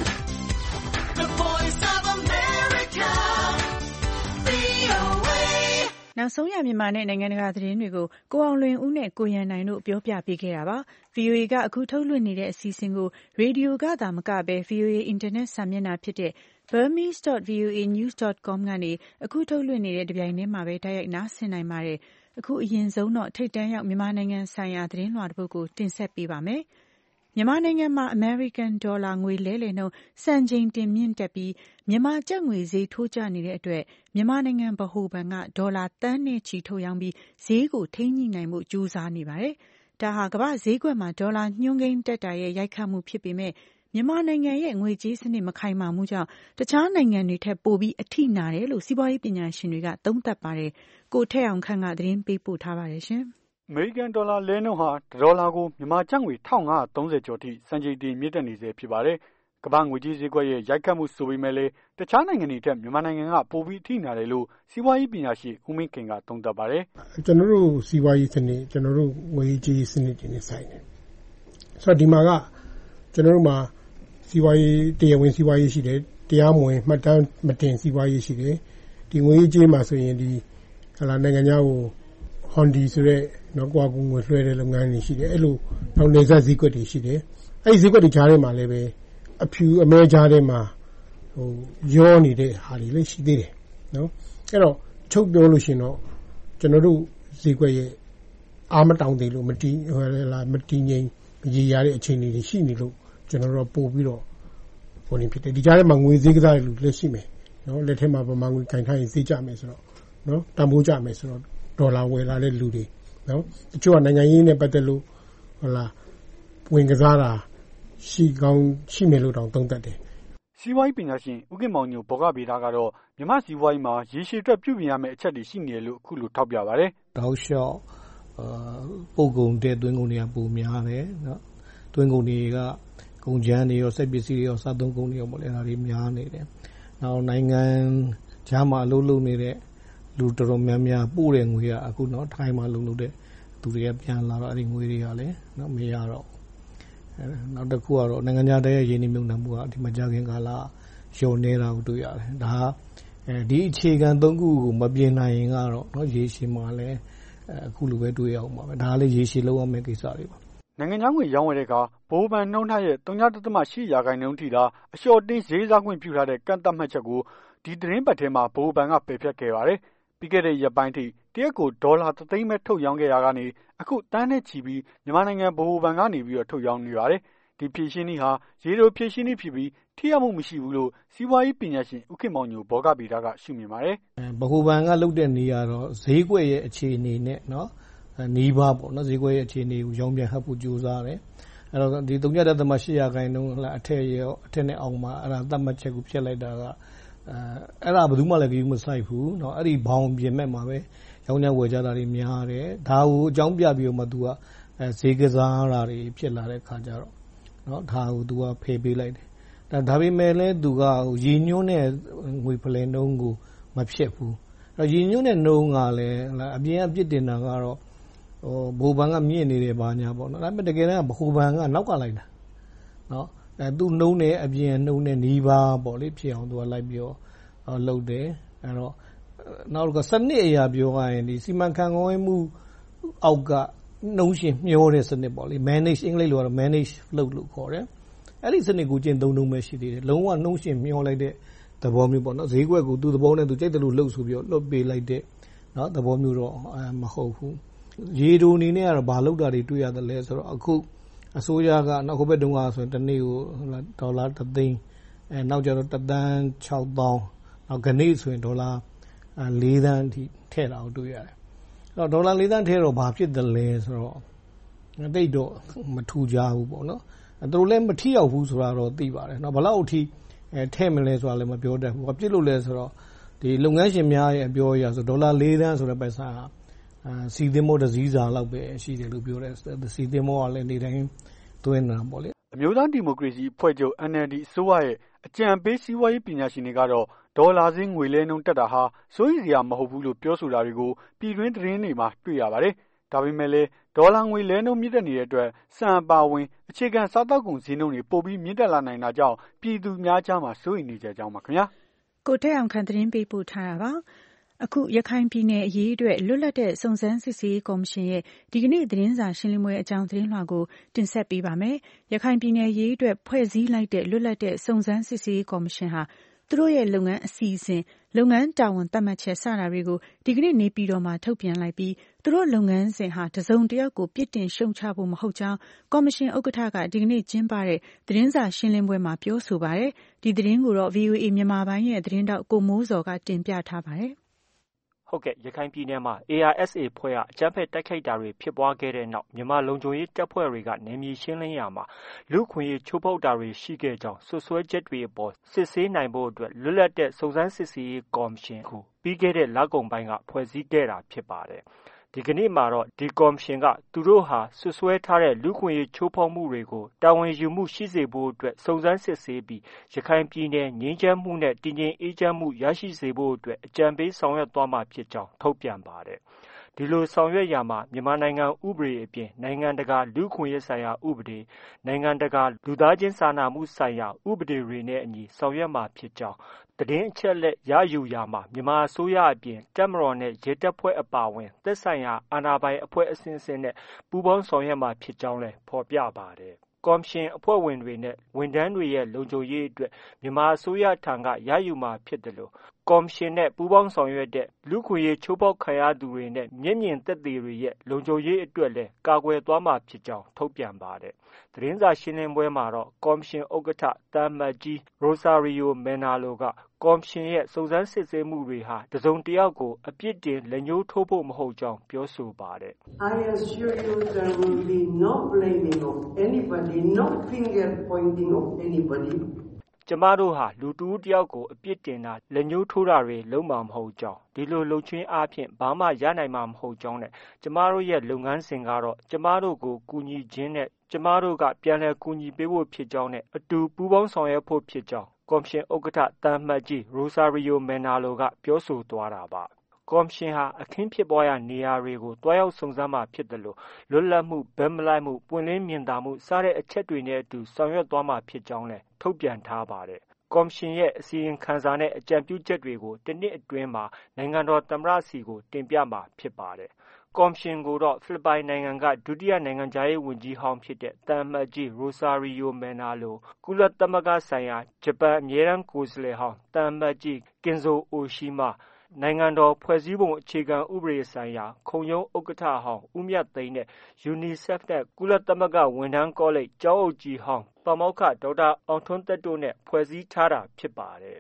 the voice of America, V O A နောက်ဆုံးရမြန်မာနဲ့နိုင်ငံတကာသတင်းတွေကိုကိုအောင်လွင်ဦးနဲ့ကိုရန်နိုင်တို့ပြောပြပေးခဲ့တာပါ။ V O A ကအခုထုတ်လွှင့်နေတဲ့အစီအစဉ်ကိုရေဒီယိုကသာမကဘဲ V O A အင်တာနက်စာမျက်နှာဖြစ်တဲ့ burmese dot voa news dot com ကနေအခုထုတ်လွှင့်နေတဲ့တပြိုင်တည်းမှာပဲတိုက်ရိုက်နားဆင်နိုင်ပါတယ်။အခုအရင်ဆုံးတော့ထိပ်တန်းရောက်မြန်မာနိုင်ငံဆိုင်ရာသတင်းလွှာတစ်ပုဒ်ကိုတင်ဆက်ပေးပါမယ်။မြန်မာနိုင်ငံမှာအမေရိကန်ဒေါ်လာငွေလဲလှယ်နှုန်းစံချိန်တင်မြင့်တက်ပြီးမြန်မာကျပ်ငွေဈေးထိုးကျနေတဲ့အတွက်မြန်မာနိုင်ငံဗဟိုဘဏ်ကဒေါ်လာသန်းနဲ့ချီထုတ်ရောင်းပြီးဈေးကိုထိန်းညှိနိုင်မှုကြိုးစားနေပါတယ်။ဒါဟာကမ္ဘာဈေးကွက်မှာဒေါ်လာညှိုးကိန်းတက်တာရဲ့ရိုက်ခတ်မှုဖြစ်ပေမဲ့မြန်မာနိုင်ငံရဲ့ငွေကြေးစနစ်မခိုင်မာမှုကြောင့်တခြားနိုင်ငံတွေထက်ပိုပြီးအထိနာတယ်လို့စီးပွားရေးပညာရှင်တွေကသုံးသပ်ပါတယ်။ကိုထက်အောင်ခန့်ကသတင်းပေးပို့ထားပါတယ်ရှင်။အမေရိကန်ဒေါ်လာလဲနှုန်းဟာဒေါ်လာကိုမြန်မာကျပ်ငွေ၁၅၃၀ကျော်ထိစံချိန်တင်မြင့်တက်နေစေဖြစ်ပါတယ်။ကမ္ဘာငွေကြေးဈေးကွက်ရဲ့ရိုက်ခတ်မှုဆိုပေမဲ့လည်းတခြားနိုင်ငံတွေထက်မြန်မာနိုင်ငံကပိုပြီးအထိနာတယ်လို့စီးပွားရေးပညာရှင်ဦးမင်းခင်ကသုံးသပ်ပါတယ်။ကျွန်တော်တို့စီးပွားရေးစနစ်ကျွန်တော်တို့ငွေကြေးစနစ်တွေနဲ့ဆိုင်တယ်။ဆိုတော့ဒီမှာကကျွန်တော်တို့မှာစီးပွားရေးတရားဝင်စီးပွားရေးရှိတယ်တရားမဝင်မှတ်တမ်းမတင်စီးပွားရေးရှိတယ်ဒီငွေကြေးမှာဆိုရင်ဒီဟလာနိုင်ငံခြားကိုဟွန်ဒီဆိုတဲ့နော်ကွာကူငွေလွှဲတဲ့လုပ်ငန်းတွေရှိတယ်အဲ့လိုနောက်နေဆက်ဈေးကွက်တွေရှိတယ်အဲ့ဒီဈေးကွက်တွေကြားထဲမှာလည်းပဲအဖြူအမဲကြားထဲမှာဟိုရောနေတဲ့ဟာတွေလည်းရှိသေးတယ်နော်အဲ့တော့ချုပ်ပြောလို့ရှင်တော့ကျွန်တော်တို့ဈေးကွက်ရဲ့အာမတောင်းသေးလို့မတီးဟိုလာမတီးငိမ့်ရေရတဲ့အခြေအနေတွေရှိနေလို့ကျွန်တော်တို့ပို့ပြီးတော့ဟိုနေဖြစ်တယ်ဒီကြားထဲမှာငွေဈေးကစားလို့လက်ရှိမယ်နော်လက်ထဲမှာဗမာငွေကင်ထားရင်ဈေးကျမယ်ဆိုတော့နော်တန်ဖိုးကျမယ်ဆိုတော့ဒေါ်လာဝယ်လာတဲ့လူတွေနော်တချို့ကနိုင်ငံရေးနဲ့ပတ်သက်လို့ဟိုလာဝင်ကစားတာရှိကောင်းရှိမယ်လို့တောင်သုံးသပ်တယ်စီးပွားရေးပညာရှင်ဦးခင်မောင်ညိုဘောကဗေဒကတော့မြန်မာစီးပွားရေးမှာရေရှည်အတွက်ပြုပြင်ရမယ့်အချက်တွေရှိနေတယ်လို့အခုလိုထောက်ပြပါတယ်တောက်လျှောက်အာပုံကုန်တဲ့သွင်းကုန်တွေကပုံများတယ်နော်တွင်းကုန်တွေကကုန်ကျန်းတွေရောစိတ်ပစ္စည်းတွေရောစားသုံးကုန်တွေရောပေါ့လေဒါတွေများနေတယ်နောက်နိုင်ငံဂျားမှာအလုပ်လုပ်နေတဲ့လူတော်တော်များများပို့တဲ့ငွေကအခုတော့ထိုင်းမှာလုံလို့တဲ့သူတွေကပြန်လာတော့အဲ့ဒီငွေတွေကလည်းနော်မရတော့နောက်တစ်ခုကတော့နိုင်ငံခြားတဲ့ရင်းနှီးမြှုပ်နှံမှုကဒီမှာကြာခင်ကာလလျော့နေတာကိုတွေ့ရတယ်ဒါအဲဒီအခြေခံသုံးခုကိုမပြင်နိုင်ရင်ကတော့နော်ရေရှည်မှာလည်းအခုလိုပဲတွေ့ရအောင်ပါပဲဒါလည်းရေရှည်လောက်ရမယ့်ကိစ္စတွေပါနိုင်ငံခြားငွေရောင်းဝယ်တဲ့အခါဘိုးဘန်နှုန်းထားရဲ့ ၃.၈ ရာခိုင်နှုန်းထိသာအလျှော့တင်းဈေးစားခွင့်ပြုထားတဲ့ကန့်သတ်မှတ်ချက်ကိုဒီသတင်းပတ်ထဲမှာဘိုးဘန်ကပယ်ဖျက်ခဲ့ပါတယ်ပြီးခဲ့တဲ့ရက်ပိုင်းထိတရက်ကိုဒေါ်လာတစ်သိန်းပဲထုတ်ရောင်းခဲ့ရကနေအခုတန်းနဲ့ချီပြီးမြန်မာနိုင်ငံဘိုးဘန်ကနေပြီးတော့ထုတ်ရောင်းနေပါတယ်ဒီဖြည့်ရှင်းနည်းဟာရေတိုဖြည့်ရှင်းနည်းဖြစ်ပြီးထိရောက်မှုမရှိဘူးလို့စီးပွားရေးပညာရှင်ဦးခင်မောင်ညိုဘောဂဗီတာကရှုမြင်ပါတယ်ဘိုးဘန်ကလုပ်တဲ့နေရာတော့ဈေးကွက်ရဲ့အခြေအနေနဲ့နော်နီးပါးပေါ့နော်ဈေးကွက်ရဲ့အခြေအနေကိုရောင်းပြန်ဟပ်ဖို့ကြိုးစားတယ်အဲ့တော့ဒီ ၃.၈ ရာခိုင်နှုန်းအထက်ရောအထက်နဲ့အောက်မှာအဲ့ဒါသတ်မှတ်ချက်ကိုဖျက်လိုက်တာကအဲအဲ့ဒါဘယ်သူမှလည်းကြည့်မဆိုင်ဘူးเนาะအဲ့ဒီဘောင်ပြင်မဲ့မှာပဲရောင်းကြဝယ်ကြတာတွေများတယ်ဒါကိုအကြောင်းပြပြီးတော့မှ तू ကအဲဈေးကစားတာတွေဖြစ်လာတဲ့ခါကျတော့เนาะဒါကို तू ကဖယ်ပေးလိုက်တယ်ဒါဒါပေမဲ့လည်း तू ကရည်ညွှန်းတဲ့ငွေဖလှယ်နှုန်းကိုမဖြစ်ဘူးအဲ့ရည်ညွှန်းတဲ့နှုန်းကလည်းအပြင်အပြစ်တင်တာကတော့ဟိုဘိုးဘန်ကမြင့်နေတယ်ဘာညာပေါ့เนาะဒါပေမဲ့တကယ်တမ်းဘိုးဘန်ကနောက်ကလိုက်တာเนาะအဲသူ့နှုံးနဲ့အပြင်နှုံးနဲ့နီးပါးပေါ့လေဖြစ်အောင်သူကလိုက်ပြီးတော့လုပ်တယ်အဲတော့နောက်ကစနစ်အရာပြောရရင်ဒီစီမံခန့်ခွဲမှုအောက်ကနှုံးရှင်မျောတဲ့စနစ်ပေါ့လေ manage အင်္ဂလိပ်လိုကတော့ manage လုပ်လို့ခေါ်တယ်အဲ့ဒီစနစ်ကိုကျင့်သုံးနှုံးပဲရှိသေးတယ်လုံးဝနှုံးရှင်မျောလိုက်တဲ့သဘောမျိုးပေါ့နော်ဈေးကွက်ကိုသူ့သဘောနဲ့သူကြိုက်တယ်လို့လှုပ်ဆိုပြီးတော့လွတ်ပေးလိုက်တဲ့နော်သဘောမျိုးတော့မဟုတ်ဘူးရေတိုအနေနဲ့ကတော့ဘာလောက်တာတွေတွေ့ရတယ်လဲဆိုတော့အခုအစိုးရကနောက်ခုဘက်တုန်းကဆိုရင်တစ်နေ့ကိုဒေါ်လာတစ်သိန်းအဲနောက်ကျတော့တစ်သန်းခြောက်သောင်းနောက်ခဏဆိုရင်ဒေါ်လာလေးသန်းအထိထည့်တာကိုတွေ့ရတယ်အဲ့တော့ဒေါ်လာလေးသန်းထည့်တော့ဘာဖြစ်တယ်လဲဆိုတော့တိတ်တော့မထူကြဘူးပေါ့နော်သူတို့လည်းမထီရောက်ဘူးဆိုတာတော့သိပါတယ်နော်ဘယ်လောက်အထိအဲထည့်မလဲဆိုတာလည်းမပြောတတ်ဘူးဘာဖြစ်လို့လဲဆိုတော့ဒီလုပ်ငန်းရှင်များရဲ့အပြောအရဆိုဒေါ်လာလေးသန်းဆိုတဲ့ပိုက်ဆံဟာအာစီသင်းမောတစည်းစာလောက်ပဲရှိတယ်လို့ပြောတယ်စီသင်းမောကလည်းနေတိုင်းသွင်းနေတာပေါ့လေအမျိုးသားဒီမိုကရေစီအဖွဲ့ချုပ် N L D အစိုးရရဲ့အကြံပေးစီးပွားရေးပညာရှင်တွေကတော့ဒေါ်လာဈေးငွေလဲနှုန်းတက်တာဟာစိုးရိမ်စရာမဟုတ်ဘူးလို့ပြောဆိုတာတွေကိုပြည်တွင်းသတင်းတွေမှာတွေ့ရပါတယ်ဒါပေမဲ့လည်းဒေါ်လာငွေလဲနှုန်းမြင့်တက်နေတဲ့အတွက်စံအပါဝင်အခြေခံစားတောက်ကုန်ဈေးနှုန်းတွေပိုပြီးမြင့်တက်လာနိုင်တာကြောင့်ပြည်သူများကြားမှာစိုးရိမ်နေကြကြောင်းပါခင်ဗျာကိုတက်အောင်ခံသတင်းပေးပို့ထားတာပါအခုရခိုင်ပြည်နယ်အရေးအတွက်လွတ်လပ်တဲ့စုံစမ်းစစ်ဆေးရေးကော်မရှင်ရဲ့ဒီကနေ့သတင်းစာရှင်းလင်းပွဲအကြောင်းသတင်းလွှာကိုတင်ဆက်ပေးပါမယ်။ရခိုင်ပြည်နယ်အရေးအတွက်ဖွဲ့စည်းလိုက်တဲ့လွတ်လပ်တဲ့စုံစမ်းစစ်ဆေးရေးကော်မရှင်ဟာသူတို့ရဲ့လုပ်ငန်းအစီအစဉ်လုပ်ငန်းတာဝန်သတ်မှတ်ချက်စတာတွေကိုဒီကနေ့နေပြည်တော်မှာထုတ်ပြန်လိုက်ပြီးသူတို့လုပ်ငန်းစဉ်ဟာတစုံတစ်ယောက်ကိုပြစ်တင်ရှုံချဖို့မဟုတ်ကြောင်းကော်မရှင်ဥက္ကဋ္ဌကဒီကနေ့ကျင်းပတဲ့သတင်းစာရှင်းလင်းပွဲမှာပြောဆိုပါတယ်။ဒီသတင်းကိုတော့ V O A မြန်မာပိုင်းရဲ့သတင်းတောက်ကိုမိုးစော်ကတင်ပြထားပါတယ်။ဟုတ်ကဲ့ရခိုင်ပြည်နယ်မှာ A R S A ဖွဲ့ကအကြမ်းဖက်တိုက်ခိုက်တာတွေဖြစ်ပွားခဲ့တဲ့နောက်မြန်မာလုံခြုံရေးတပ်ဖွဲ့တွေကနယ်မြေရှင်းလင်းရာမှာလူ့အခွင့်အရေးချိုးဖောက်တာတွေရှိခဲ့ကြောင်းဆွဆွဲချက်တွေအပေါ်စစ်ဆေးနိုင်ဖို့အတွက်လွတ်လပ်တဲ့စုံစမ်းစစ်ဆေးရေးကော်မရှင်ကိုပြီးခဲ့တဲ့လကုန်ပိုင်းကဖွဲ့စည်းခဲ့တာဖြစ်ပါတယ်။ဒီကနေ့မှာတော့ဒီကော်မရှင်ကသူတို့ဟာဆွဆွဲထားတဲ့လူ့အခွင့်အရေးချိုးဖောက်မှုတွေကိုတာဝန်ယူမှုရှိစေဖို့အတွက်စုံစမ်းစစ်ဆေးပြီးရခိုင်ပြည်နယ်ငြိမ်းချမ်းမှုနဲ့တည်ငြိမ်အေးချမ်းမှုရရှိစေဖို့အတွက်အကြံပေးဆောင်ရွက်သွားမှာဖြစ်ကြောင်းထုတ်ပြန်ပါတယ်။ဒီလိုဆောင်ရွက်ရာမှာမြန်မာနိုင်ငံဥပဒေအပြင်နိုင်ငံတကာလူ့အခွင့်အရေးဆိုင်ရာဥပဒေနိုင်ငံတကာလူသားချင်းစာနာမှုဆိုင်ရာဥပဒေတွေနဲ့အညီဆောင်ရွက်မှာဖြစ်ကြောင်းသတင်းအချက်လက်ရယူရာမှာမြန်မာအစိုးရအပြင်တပ်မတော်နဲ့ရဲတပ်ဖွဲ့အပါအဝင်သက်ဆိုင်ရာအာဏာပိုင်အဖွဲ့အဆင့်ဆင့်နဲ့ပူးပေါင်းဆောင်ရွက်မှာဖြစ်ကြောင်းလည်းဖော်ပြပါတယ်။ကော်မရှင်အဖွဲ့ဝင်တွေနဲ့ဝန်ထမ်းတွေရဲ့လုံခြုံရေးအတွက်မြန်မာအစိုးရထံကရယူမှာဖြစ်တယ်လို့ကော်မရှင်နဲ့ပူးပေါင်းဆောင်ရွက်တဲ့လူ့ခွင့်ရေးချိုးဖောက်ခံရသူတွေနဲ့မျက်မြင်သက်သေတွေရဲ့လုံခြုံရေးအတွက်လည်းကာကွယ်သွားမှာဖြစ်ကြောင်းထုတ်ပြန်ပါတယ်။သတင်းစာရှင်းလင်းပွဲမှာတော့ကော်မရှင်ဥက္ကဋ္ဌတမ်မတ်ကြီးရိုဆာရီယိုမန်နာလိုကကော်မရှင်ရဲ့စုံစမ်းစစ်ဆေးမှုတွေဟာတစုံတစ်ယောက်ကိုအပြစ်တင်လက်ညှိုးထိုးဖို့မဟုတ်ကြောင်းပြောဆိုပါတယ်။ I assure you there will be no blaming of anybody, no finger pointing of anybody. ကျမတို့ဟာလူတူတယောက်ကိုအပြစ်တင်တာလက်ညှိုးထိုးတာတွေလုံးမှာမဟုတ်ကြောင်းဒီလိုလှုပ်ချွင်းအားဖြင့်ဘာမှရနိုင်မှာမဟုတ်ကြောင်းနဲ့ကျမတို့ရဲ့လုပ်ငန်းစဉ်ကတော့ကျမတို့ကိုကူညီခြင်းနဲ့ကျမတို့ကပြန်လည်ကူညီပေးဖို့ဖြစ်ကြောင်းနဲ့အတူပူးပေါင်းဆောင်ရွက်ဖို့ဖြစ်ကြောင်းကော်မရှင်ဥက္ကဋ္ဌတန်မှတ်ကြီးရိုဆာရီယိုမယ်နာလိုကပြောဆိုသွားတာပါကော်မရှင်ဟာအခင်းဖြစ်ပွားရာနေရာတွေကိုတွားရောက်စုံစမ်းမှာဖြစ်တယ်လို့လွတ်လပ်မှုဗက်မလိုက်မှုပွင့်လင်းမြင်သာမှုစတဲ့အချက်တွေနဲ့အတူဆောင်ရွက်သွားမှာဖြစ်ကြောင်းလည်းထုတ်ပြန်ထားပါတယ်ကော်မရှင်ရဲ့အစီရင်ခံစာနဲ့အကြံပြုချက်တွေကိုတစ်နှစ်အတွင်းမှာနိုင်ငံတော်သမ္မတစီကိုတင်ပြမှာဖြစ်ပါတယ်ကော်မရှင်ကိုတော့ဖိလစ်ပိုင်နိုင်ငံကဒုတိယနိုင်ငံခြားရေးဝန်ကြီးဟောင်းဖြစ်တဲ့တန်မှတ်ကြီးရိုဆာရီယိုမယ်နာလိုကုလသမဂ္ဂဆိုင်ရာဂျပန်အမြဲတမ်းကိုယ်စားလှယ်ဟောင်းတန်မှတ်ကြီးကင်ဇိုအိုရှိမာနိုင်ငံတော်ဖွဲ့စည်းပုံအခြေခံဥပဒေဆိုင်ရာခုံရုံးဥက္ကဋ္ဌဟောင်းဦးမြတ်သိန်းနဲ့ ယူနီဆက်ဖ် နဲ့ကုလသမဂ္ဂဝန်ထမ်းကောလိပ်ကျောင်းအုပ်ကြီးဟောင်းပါမောက္ခဒေါက်တာအောင်ထွန်းသက်တို့နဲ့ဖွဲ့စည်းထားတာဖြစ်ပါတယ်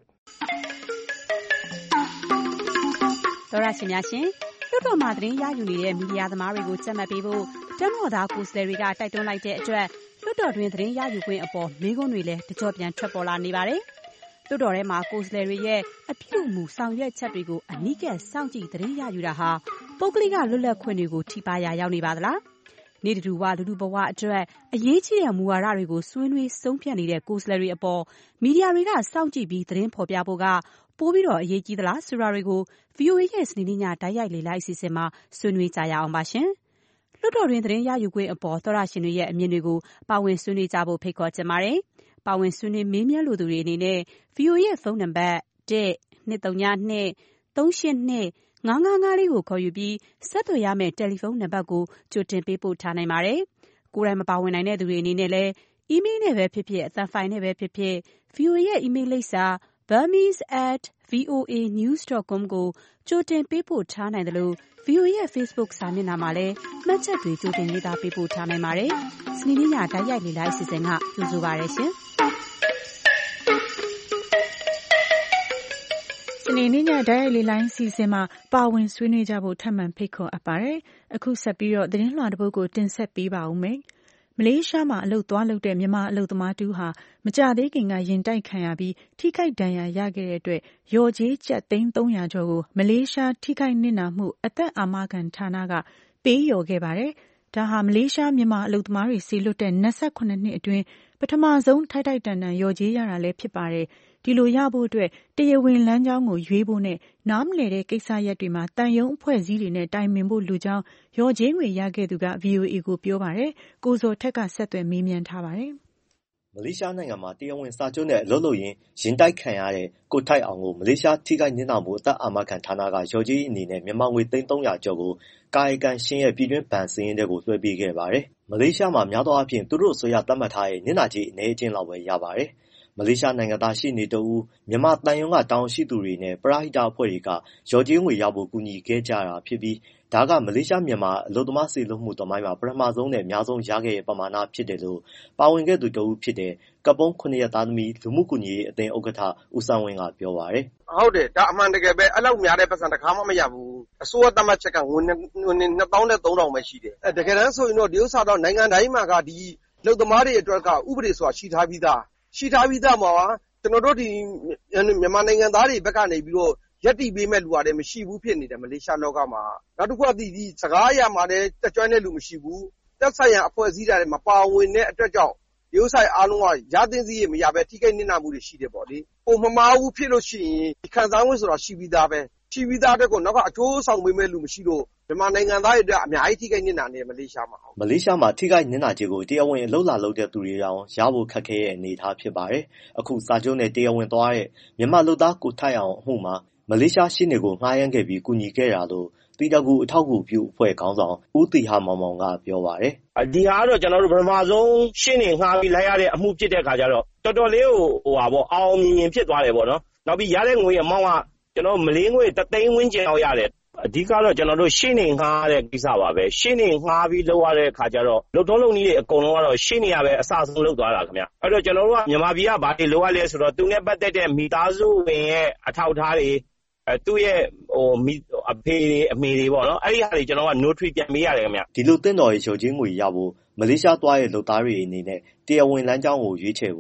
သောရရှင်များရှင်လွှတ်တော်မှာသတင်းရယူနေတဲ့မီဒီယာသမားတွေကိုကြက်မှတ်ပေးဖို့တပ်မတော်သားကိုယ်စားလှယ်တွေကတိုက်တွန်းလိုက်တဲ့အတွက်လွှတ်တော်တွင်သတင်းရယူခွင့်အပေါ်မေးခွန်းတွေလည်းတကြော့ပြန်ထွက်ပေါ်လာနေပါတယ်လွှတ်တော်ထဲမှာကိုယ်စားလှယ်တွေရဲ့အပြုအမူဆောင်ရွက်ချက်တွေကိုအနီးကပ်စောင့်ကြည့်သတင်းရယူတာဟာပုဂ္ဂလိကလွတ်လပ်ခွင့်တွေကိုထိပါရာရောက်နေပါသလားနေတူဝလူလူဘဝအတွက်အရေးကြီးတဲ့မူဝါဒတွေကိုဆွေးနွေးဆုံးဖြတ်နေတဲ့ကိုယ်စားလှယ်တွေအပေါ်မီဒီယာတွေကစောင့်ကြည့်ပြီးသတင်းဖော်ပြဖို့ကပိုပြီးတော့အရေးကြီးသလားဆိုတာတွေကို ဗီအိုအေ ရဲ့စနေနေ့ညတိုက်ရိုက်လေ့လာအစီအစဉ်မှာဆွေးနွေးကြရအောင်ပါရှင်။လွှတ်တော်တွင်သတင်းရယူခွင့်အပေါ်သောရရှင်တွေရဲ့အမြင်တွေကိုပါဝင်ဆွေးနွေးကြဖို့ဖိတ်ခေါ်ချင်ပါတယ်။ပါဝင်ဆွေးနွေးမေးမြန်းလိုသူတွေအနေနဲ့ ဗီအိုအေ ရဲ့ဖုန်းနံပါတ်တစ် ၂၃၂ ၃၈၂ ၅၅၅ လေးကိုခေါ်ယူပြီးဆက်သွယ်ရမယ့်တယ်လီဖုန်းနံပါတ်ကိုကြိုတင်ပေးပို့ထားနိုင်ပါတယ်။ကိုယ်တိုင်မပါဝင်နိုင်တဲ့သူတွေအနေနဲ့လည်းအီးမေးလ်နဲ့ပဲဖြစ်ဖြစ်အသံဖိုင်နဲ့ပဲဖြစ်ဖြစ် ဗီအိုအေ ရဲ့အီးမေးလ်လိပ်စာ burmese at voa news dot com ကိုကြိုတင်ပေးပို့ထားနိုင်တယ်လို့ ဗီအိုအေ ရဲ့ Facebook စာမျက်နှာမှာလည်းမှတ်ချက်တွေကြိုတင်ရေးသားပေးပို့ထားနိုင်ပါတယ်။စနေနေ့ညတိုက်ရိုက်လေ့လာအစီအစဉ်ကကြိုဆိုပါရရှင်။စနေနေ့ညတိုက်ရိုက်လေ့လာအစီအစဉ်မှာပါဝင်ဆွေးနွေးကြဖို့ထပ်မံဖိတ်ခေါ်အပ်ပါတယ်။အခုဆက်ပြီးတော့သတင်းလွှာတစ်ပုဒ်ကိုတင်ဆက်ပေးပါဦးမယ်။မလေးရှားမှာအလုပ်သွားလုပ်တဲ့မြန်မာအလုပ်သမားတူဟာမကြသေးခင်ကရင်တိုက်ခံရပြီးထိခိုက်ဒဏ်ရာရခဲ့တဲ့အတွက်ရော်ကြေးကျပ်သိန်းသုံးရာကျော်ကိုမလေးရှားထိခိုက်နစ်နာမှုအသက်အာမခံဌာနကပေးလျော်ခဲ့ပါတယ်။ဒါဟာမလေးရှားမြန်မာအလုပ်သမားတွေစီလွတ်တဲ့၂၈နှစ်အတွင်းပထမဆုံးထိုက်ထိုက်တန်တန်ရော်ကြေးရတာလည်းဖြစ်ပါတယ်။ဒီလိုရဖို့အတွက်တရားဝင်လမ်းကြောင်းကိုရွေးဖို့နဲ့နားမလည်တဲ့ကိစ္စရပ်တွေမှာတန်ယုံအဖွဲ့အစည်းတွေနဲ့တိုင်ပင်ဖို့လူကြောင်းရော်ကြေးငွေရခဲ့သူက ဗီအိုအေ ကိုပြောပါတယ်။ကိုဇော်ထက်ကဆက်သွယ်မေးမြန်းထားပါတယ်။မလေးရှားနိုင်ငံမှာတရားဝင်စာချုပ်နဲ့အလုပ်လုပ်ရင်းရင်တိုက်ခံရတဲ့ကိုထိုက်အောင်ကိုမလေးရှားထိခိုက်နစ်နာမှုအသက်အာမခံဌာနကရော်ကြေးအနေနဲ့မြန်မာငွေသိန်းသုံးရာကျော်ကိုကာယကံရှင်ရဲ့ပြည်တွင်းဘဏ်စာရင်းတွေကိုလွှဲပေးခဲ့ပါတယ်။မလေးရှားမှာများသောအားဖြင့်သူတို့အစိုးရသတ်မှတ်ထားတဲ့နစ်နာကြေးအနေအချင်းလောက်ပဲရပါတယ်။မလေးရှားနိုင်ငံသားရှိနေတူမြန်မာတန်ယုံကတောင်းရှိသူတွေနဲ့ပရဟိတအဖွဲ့တွေကရော်ကြေးငွေရဖို့ကူညီခဲ့ကြတာဖြစ်ပြီးဒါကမလေးရှားမြန်မာအလုပ်သမားစီလို့မှုတမိုင်းမှာပထမဆုံးနဲ့အများဆုံးရခဲ့တဲ့ပမာဏဖြစ်တယ်လို့ပါဝင်ခဲ့သူတဦးဖြစ်တဲ့ကပုံးခုနှစ်ရက်သားသမီးလူမှုကူညီရေးအသင်းဥက္ကဋ္ဌဦးစန်းဝင်းကပြောပါတယ်။ဟုတ်တယ်ဒါအမှန်တကယ်ပဲအဲ့လောက်များတဲ့ပတ်စံတစ်ခါမှမရဘူး။အစိုးရသတ်မှတ်ချက်ကငွေနှစ်သောင်းနဲ့သုံးထောင်ပဲရှိတယ်။အဲတကယ်တမ်းဆိုရင်တော့ဒီဥစ္စာတော့နိုင်ငံတိုင်းမှာကဒီလုပ်သမားတွေအတွက်ကဥပဒေဆိုတာရှိထားပြီးသားရှိထားပြီးသားမှာကျွန်တော်တို့ဒီမြန်မာနိုင်ငံသားတွေဘက်ကနေပြီးတော့ရက်တီပေးမဲ့လူရတယ်မရှိဘူးဖြစ်နေတယ်မလေးရှားလောကမှာနောက်တစ်ခုကဒီဒီစကားအရာမှာလည်းတက်ကြွတဲ့လူမရှိဘူးတက်ဆိုင်ရန်အဖွဲ့အစည်းတွေမှာပါဝင်တဲ့အတွက်ကြောင့်ဒီဥစ္စာအားလုံးကရသင့်စည်းရမရပဲထိခိုက်နစ်နာမှုတွေရှိတယ်ပေါ့လေပုံမမာဘူးဖြစ်လို့ရှိရင်ဒီခံစားမှုဆိုတာရှိပြီးသားပဲရှိပြီးသားတဲ့ကိုနောက်ကအကျိုးဆောင်ပေးမဲ့လူမရှိလို့မြန်မာနိုင်ငံသားတွေအတွက်အများကြီးထိခိုက်နစ်နာနေမလေးရှားမှာမလေးရှားမှာထိခိုက်နစ်နာကြေးကိုတရားဝင်အလုပ်လာလုပ်တဲ့သူတွေတောင်ရဖို့ခက်ခဲတဲ့အနေအထားဖြစ်ပါတယ်အခုစာချုပ်နဲ့တရားဝင်သွားတဲ့မြန်မာလူသားကိုထိုက်အောင်အမှုမှာမလေးရှားရှင်းတွေကိုငှားရမ်းခဲ့ပြီးကူညီခဲ့တာလို့တီတကူအထောက်အကူပြုအဖွဲ့ခေါင်းဆောင်ဦးတီဟာမောင်မောင်ကပြောပါတယ်ဒီဟာကတော့ကျွန်တော်တို့ပထမဆုံးရှင်းနေငှားပြီးလိုက်ရတဲ့အမှုဖြစ်တဲ့အခါကျတော့တော်တော်လေးဟိုဟိုပါပေါ့အောင်မြင်မြင်ဖြစ်သွားတယ်ပေါ့နော်နောက်ပြီးရတဲ့ငွေအမောင်းကကျွန်တော်မလေးငွေတသိန်းဝန်းကျင်လောက်ရတယ်အဓိကတော့ကျွန်တော်တို့ရှင်းနေငှားတဲ့ကိစ္စပါပဲရှင်းနေငှားပြီးလုပ်ရတဲ့အခါကျတော့လုပ်ထုံးလုပ်နည်းတွေအကုန်လုံးကတော့ရှင်းနေရပဲအစဆုံးလုပ်သွားတာခင်ဗျအဲ့တော့ကျွန်တော်တို့ကမြန်မာပြည်ကဘာတွေလုပ်ရလဲဆိုတော့သူနဲ့ပတ်သက်တဲ့မိသားစုဝင်ရဲ့အထောက်အထားတွေအဲသူ့ရဲ့ဟိုအဖေတွေအမေတွေပေါ့နော်အဲ့ဒီဟာတွေကျွန်တော်က notary ပြန်ပေးရတယ်ခင်ဗျဒီလိုတင့်တော်ရဲ့ရုပ်ချင်းငွေရဖို့မလေးရှားသွားရဲ့လုပ်သားတွေအနေနဲ့တရားဝင်လမ်းကြောင်းကိုရွေးချယ်ဖို့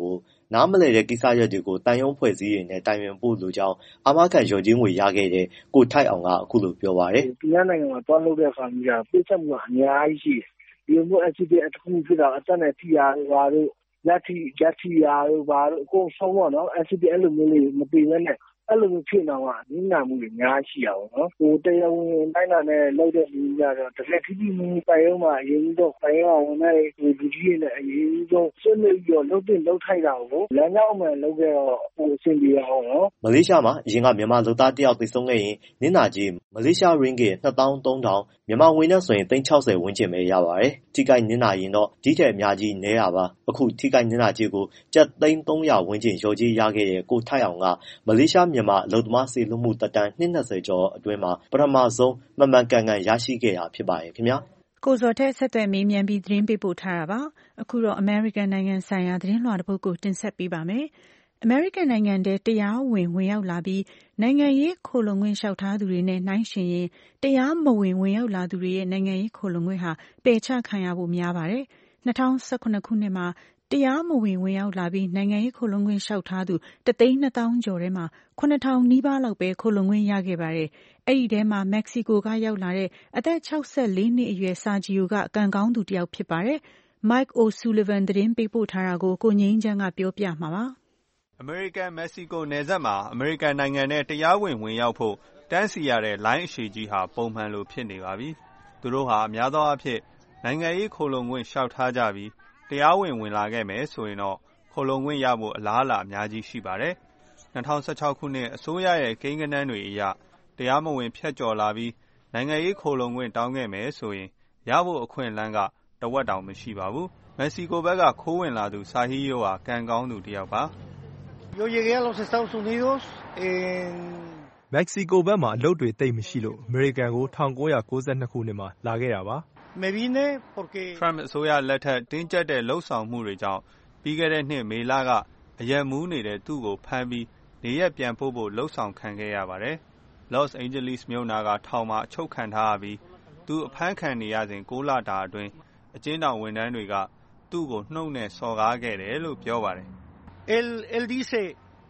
နားမလည်တဲ့ကိစ္စရပ်တွေကိုတန်ယုံဖွဲ့စည်းတွေနဲ့တိုင်ပင်ဖို့လိုကြောင်းအာမခံလျော်ကြေးငွေရခဲ့တဲ့ကိုထိုက်အောင်ကအခုလိုပြောပါတယ်။ပြည်နိုင်ငံမှာတွားလုပ်တဲ့အခါမျိုးကပြည့်စုံမှုအများကြီးရှိတယ်။ဒီလိုမျိုး accident တစ်ခုဖြစ်တာအသက်နဲ့ထိရပါတို့လက်ထိလက်ထိရတို့ပါတို့အကုန်ဆုံးတော့နော် accident အဲ့လိုမျိုးလေးမပြေဘဲနဲ့အဲ့လိုမျိုးဖြစ်တော့ကနင်းနာမှုတွေအများကြီးရှိအောင်နော်ဟိုတရားဝင်တိုင်းတာနဲ့လောက်တဲ့လူကြတော့တစ်လက်ထိထိမူပိုင်အောင်မှာအရင်တော့ပိုင်အောင်နဲ့ဒီဒီကြီးနဲ့အရင်တော့ဆွေးနွေးပြီးတော့လှုပ်တင်လှုပ်ထိုက်တာကိုလမ်းကြောင်းမှလုပ်ခဲ့တော့ဟိုအဆင်ပြေအောင်နော်မလေးရှားမှာအရင်ကမြန်မာလူသားတယောက်သိဆုံးခဲ့ရင်နင်းနာကြီးမလေးရှားရင်းဂစ်နှစ်သောင်းသုံးထောင်မြန်မာငွေနဲ့ဆိုရင်သိန်း၆၀ဝန်းကျင်ပဲရပါတယ်ထိခိုက်နင်းနာရင်တော့ဒီထက်အများကြီးနည်းတာပါအခုထိခိုက်နင်းနာကြီးကိုကျပ်သိန်းသုံးရာဝန်းကျင်လျော်ကြေးရခဲ့တဲ့ကိုထိုက်အောင်ကမလေးရှားမြန်မာအလုပ်သမားစေလွှတ်မှုတက်တန်းနှစ်၂၀ကျော်အတွင်းမှာပထမဆုံးမှန်မှန်ကန်ကန်ရရှိခဲ့တာဖြစ်ပါတယ်ခင်ဗျာကိုဇော်ထက်ဆက်သွယ်မေးမြန်းပြီးသတင်းပေးပို့ထားတာပါအခုတော့အမေရိကန်နိုင်ငံဆိုင်ရာသတင်းလွှာတစ်ပုဒ်ကိုတင်ဆက်ပေးပါမယ်အမေရိကန်နိုင်ငံထဲတရားဝင်ဝင်ရောက်လာပြီးနိုင်ငံရေးခိုလုံခွင့်လျှောက်ထားသူတွေနဲ့နှိုင်းယှဉ်ရင်တရားမဝင်ဝင်ရောက်လာသူတွေရဲ့နိုင်ငံရေးခိုလုံခွင့်ဟာပယ်ချခံရဖို့များပါတယ်၂၀၁၇ခုနှစ်မှာတရားမဝင်ဝင်ရောက်လာပြီးနိုင်ငံရေးခိုလုံခွင့်လျှောက်ထားသူတစ်သိန်းနှစ်သောင်းကျော်ထဲမှာခုနှစ်ထောင်နီးပါးလောက်ပဲခိုလုံခွင့်ရခဲ့ပါတယ်။အဲ့ဒီထဲမှာမက္ကဆီကိုကရောက်လာတဲ့အသက်၆၄နှစ်အရွယ်ဆာဂျီယိုကကံကောင်းသူတစ်ယောက်ဖြစ်ပါတယ်။ Mike O'Sullivan သတင်းပေးပို့ထားတာကိုကိုငြိမ်းချမ်းကပြောပြမှာပါ။အမေရိကန်-မက္ကဆီကိုနယ်စပ်မှာအမေရိကန်နိုင်ငံနဲ့တရားဝင်ဝင်ရောက်ဖို့တန်းစီရတဲ့လိုင်းအရှည်ကြီးဟာပုံမှန်လိုဖြစ်နေပါပြီ။သူတို့ဟာအများသောအားဖြင့်နိုင်ငံရေးခိုလုံခွင့်လျှောက်ထားကြပြီးတရားဝင်ဝင်လာခဲ့မယ်ဆိုရင်တော့ခိုလုံခွင့်ရဖို့အလားအလာအများကြီးရှိပါတယ်။၂၀၁၆ခုနှစ်အစိုးရရဲ့ကိန်းဂဏန်းတွေအရတရားမဝင်ဖြတ်ကျော်လာပြီးနိုင်ငံရေးခိုလုံခွင့်တောင်းခဲ့မယ်ဆိုရင်ရဖို့အခွင့်အလမ်းကတဝက်တောင်မရှိပါဘူး။မက္ကဆီကိုဘက်ကခိုးဝင်လာသူဆာဟီယိုဟာကံကောင်းသူတစ်ယောက်ပါ။ Yo llegué a los Estados Unidos en မက္ကဆီကိုဘက်မှာအလုပ်တွေတိတ်မရှိလို့အမေရိကန်ကို၁၉၉၂ခုနှစ်မှာလာခဲ့တာပါ Me vine porque Trump အစိုးရလက်ထက်တင်းကျပ်တဲ့လှုပ်ဆောင်မှုတွေကြောင့်ပြီးခဲ့တဲ့နှစ်မေလကအရက်မူးနေတဲ့သူ့ကိုဖမ်းပြီးနေရက်ပြန်ပို့ဖို့လှုပ်ဆောင်ခံခဲ့ရပါတယ်။ Los Angeles မြို့နာကထောင်မှာအချုပ်ခံထားရပြီးသူအဖမ်းခံနေရစဉ်၉လတာအတွင်းအကျဉ်းထောင်ဝန်ထမ်းတွေကသူ့ကိုနှုတ်နဲ့စော်ကားခဲ့တယ်လို့ပြောပါတယ်။ Él él dice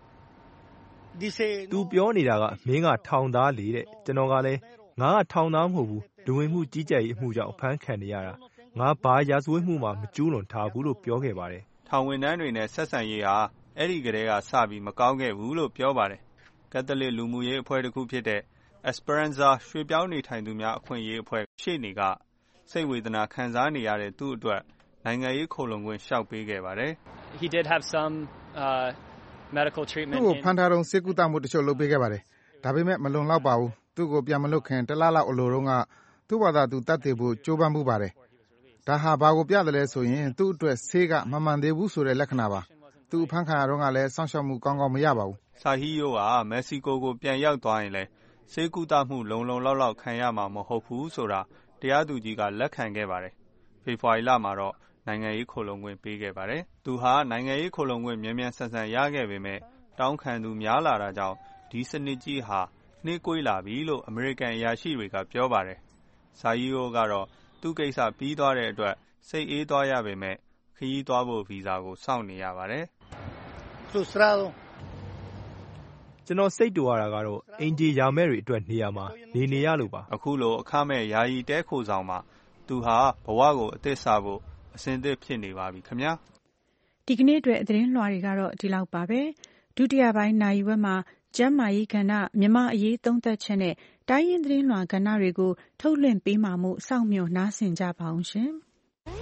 dice သူပြောနေတာကမင်းကထောင်သားလေတဲ့ကျွန်တော်ကလည်းငါကထောင်သားမဟုတ်ဘူးလူဝင်မှုကြီးကြပ်ရေးအမှုကြောင့်အဖမ်းခံနေရတာငါဘာရာဇဝတ်မှုမှမကျူးလွန်ထားဘူးလို့ပြောခဲ့ပါတယ်။ထောင်ဝန်ထမ်းတွေနဲ့ဆက်ဆံရေးဟာအဲ့ဒီကတည်းကစပြီးမကောင်းခဲ့ဘူးလို့ပြောပါတယ်။ကက်သလစ်လူမှုရေးအဖွဲ့တစ်ခုဖြစ်တဲ့ Esperanza ရွှေပြောင်းနေထိုင်သူများအခွင့်အရေးအဖွဲ့ရှေ့နေကစိတ်ဝေဒနာခံစားနေရတဲ့သူ့အတွက်နိုင်ငံရေးခိုလုံခွင့်ရှောက်ပေးခဲ့ပါတယ်။ He did have some uh medical treatment သူ့ကိုဖမ်းထားတော့ဆေးကုသမှုတချို့လုပ်ပေးခဲ့ပါတယ်။ဒါပေမဲ့မလုံလောက်ပါဘူး။သူ့ကိုပြန်မလွတ်ခင်တလားလောက်အလိုတုန်းကသူ့ဘာသာသူတတ်သိဖို့ကြိုးပမ်းမှုပါတယ်။ဒါဟာဘာကိုပြတယ်လဲဆိုရင်သူ့အတွက်ဆေးကမမှန်သေးဘူးဆိုတဲ့လက္ခဏာပါ။သူ့ဖမ်းခံရတော့ကလည်းစောင့်ရှောက်မှုကောင်းကောင်းမရပါဘူး။ဆာဟီယိုကမက္ကဆီကိုကိုပြန်ရောက်သွားရင်လည်းဆေးကုသမှုလုံလုံလောက်လောက်ခံရမှာမဟုတ်ဘူးဆိုတာတရားသူကြီးကလက်ခံခဲ့ပါတယ်။ဖေဖော်ဝါရီလမှာတော့နိုင်ငံရေးခိုလုံခွင့်ပေးခဲ့ပါတယ်။သူဟာနိုင်ငံရေးခိုလုံခွင့်မြန်မြန်ဆန်ဆန်ရခဲ့ပေမဲ့တောင်းခံသူများလာတာကြောင့်ဒီစနစ်ကြီးဟာနှေးကွေးလာပြီလို့အမေရိကန်အရာရှိတွေကပြောပါတယ်။ဆာဟီယိုကတော့သူ့ကိစ္စပြီးသွားတဲ့အတွက်စိတ်အေးသွားရပေမဲ့ခရီးသွားဖို့ဗီဇာကိုစောင့်နေရပါတယ်။ Frustrado ကျွန်တော်စိတ်တူရတာကတော့အင်ဂျီယာမဲတွေအတွက်နေရာမှာနေနေရလို့ပါအခုလိုအခမဲ့ယာယီတဲခိုဆောင်မှာသူဟာဘဝကိုအသစ်စားဖို့အစဉ်သစ်ဖြစ်နေပါပြီခင်ဗျာဒီကနေ့အတွက်သတင်းလွှာတွေကတော့ဒီလောက်ပါပဲဒုတိယပိုင်းနိုင်ဝက်မှာကျန်းမာရေးကဏ္ဍမြမအရေးသုံးသက်ချက်နဲ့တိုင်းရင်းသတင်းလွှာကဏ္ဍတွေကိုထုတ်လွှင့်ပေးမှာမို့စောင့်မျှော်နားဆင်ကြပါအောင်ရှင်။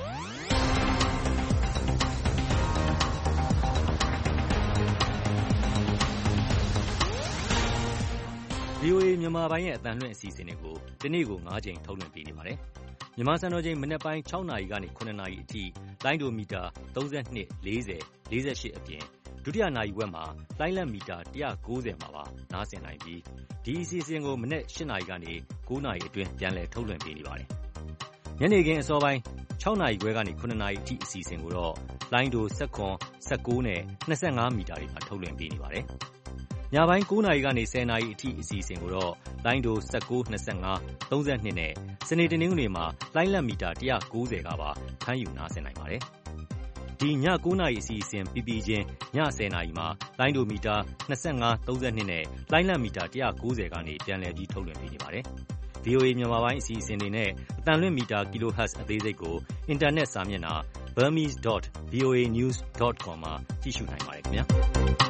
ဗွီအိုအေမြန်မာပိုင်းရဲ့အသံလွှင့်အစီအစဉ်တွေကိုဒီနေ့ကို၅ကြိမ်ထုတ်လွှင့်ပေးနေပါတယ်။မြန်မာစံတော်ချိန်မနက်ပိုင်း၆နာရီကနေ၇နာရီအထိလိုင်းဒိုမီတာ၃၂ ၄၀ ၄၈အပြင်ဒုတိယနာရီဝက်မှာလိုင်းလတ်မီတာ၁၉၀မှာပါနားဆင်နိုင်ပြီးဒီအစီအစဉ်ကိုမနက်၈နာရီကနေ၉နာရီအတွင်းပြန်လည်ထုတ်လွှင့်ပေးနေပါတယ်။ညနေခင်းအစောပိုင်း၆နာရီခွဲကနေ၇နာရီအထိအစီအစဉ်ကိုတော့လိုင်းဒို၁၇ ၁၉နဲ့၂၅မီတာတွေမှာထုတ်လွှင့်ပေးနေပါတယ်။ညပိုင်း၉နာရီကနေ၁၀နာရီအထိအစီအစဉ်ကိုတော့လိုင်းဒို၁၉ ၂၅ ၃၂နဲ့စနေတနင်္ဂနွေမှာလိုင်းလတ်မီတာ၁၉၀ကပါဖမ်းယူနားဆင်နိုင်ပါတယ်။ဒီညကိုးနာရီအစီအစဉ်ပြီးပြီးချင်းညဆယ်နာရီမှာလိုင်းဒိုမီတာနှစ်၅ သုံး၂နဲ့လိုင်းလံမီတာတစ်ရာကိုးဆယ်ကနေပြန်လည်ပြီးထုတ်လွှင့်ပေးနေပါတယ်။ ဗွီအိုအေ မြန်မာပိုင်းအစီအစဉ်တွေနဲ့အသံလွှင့်မီတာ Kilohertz အသေးစိတ်ကိုအင်တာနက်စာမျက်နှာ burmese dot voa news dot com မှာကြည့်ရှုနိုင်ပါတယ်ခင်ဗျာ။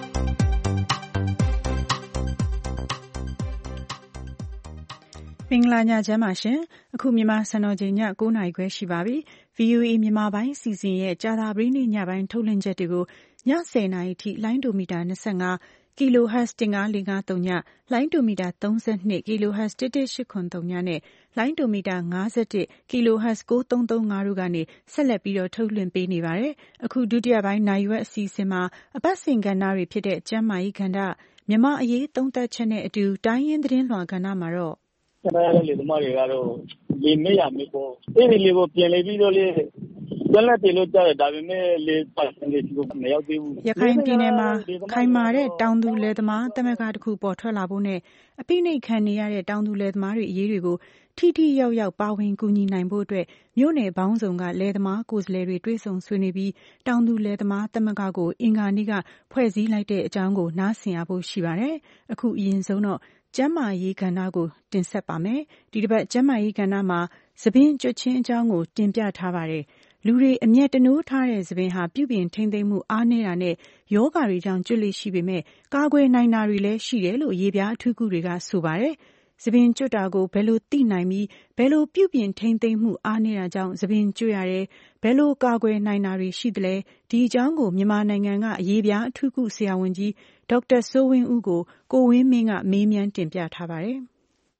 မင်္ဂလာညချမ်းပါရှင်။အခုမြန်မာစံတော်ချိန်ညကိုးနာရီခွဲရှိပါပြီ။ ဗွီအိုအေမြန်မာပိုင်းအစီအစဉ်ရဲ့ကြာသပတေးနေ့ညပိုင်းထုတ်လွှင့်ချက်တွေကိုညဆယ်နာရီထိလိုင်းဒိုမီတာနှစ်၅ kilohertz တစ်ငါးလေးငါးသုံး လိုင်းဒိုမီတာသုံး၂ kilohertz တစ်တစ်ရှစ်ခွန်သုံး နဲ့လိုင်းဒိုမီတာ၅၁ kilohertz ကိုးသုံးသုံး၅ တို့ကနေဆက်လက်ပြီးတော့ထုတ်လွှင့်ပေးနေပါတယ်။အခုဒုတိယပိုင်းနာရီဝက်အစီအစဉ်မှာအပတ်စဉ်ကဏ္ဍတွေဖြစ်တဲ့ကျန်းမာရေးကဏ္ဍ၊မြန်မာအရေးသုံးသပ်ချက်နဲ့အတူတိုင်းရင်းသတင်းလွှာကဏ္ဍမှာတော့ကျန်တဲ့လေသမားတွေကတော့လေမေ့ရမေ့ပေါ့အဲ့ဒီလေကိုပြင်လေပြီးတော့လေပြန်လက်တယ်လို့ကြားတယ်ဒါပေမဲ့လေပတ်စံလေးကိုမရောက်သေးဘူးရခိုင်ပြည်နယ်မှာခိုင်မာတဲ့တောင်သူလယ်သမားသမဂ္ဂတစ်ခုပေါ်ထွက်လာဖို့နဲ့အပိနှိပ်ခံနေရတဲ့တောင်သူလယ်သမားတွေအရေးတွေကိုထိထိရောက်ရောက်ပါဝင်ကူညီနိုင်ဖို့အတွက်မြို့နယ်ပေါင်းစုံကလယ်သမားကိုယ်စားလှယ်တွေတွေ့ဆုံဆွေးနွေးပြီးတောင်သူလယ်သမားသမဂ္ဂကိုအင်္ဂါနေ့ကဖွဲ့စည်းလိုက်တဲ့အကြောင်းကိုနားဆင်ရဖို့ရှိပါတယ်။အခုအရင်ဆုံးတော့ကျန်းမာရေးကဏ္ဍကိုတင်ဆက်ပါမယ်။ဒီတစ်ပတ်ကျန်းမာရေးကဏ္ဍမှာသပင်ကျွတ်ချင်းအကြောင်းကိုတင်ပြထားပါတယ်။လူတွေအမျက်တနိုးထားတဲ့သပင်ဟာပြုပြင်ထိန်းသိမ်းမှုအားနည်းတာနဲ့ယောဂါတွေကြောင့်ကျွတ်လေရှိပေမဲ့ကာကွယ်နိုင်တာတွေလည်းရှိတယ်လို့ရေပြားအထူးကုတွေကဆိုပါတယ်။သပင်ကျွတ်တာကိုဘယ်လိုသိနိုင်ပြီးဘယ်လိုပြုပြင်ထိန်းသိမ်းမှုအားနည်းတာကြောင့်သပင်ကျွတ်ရတယ်ဘယ်လိုကာကွယ်နိုင်တာတွေရှိသလဲဒီအကြောင်းကိုမြန်မာနိုင်ငံကအရေပြားအထူးကုဆရာဝန်ကြီးဒေါက်တာစိုးဝင်းဦးကိုကိုဝင်းမင်းကမေးမြန်းတင်ပြထားပါတယ်။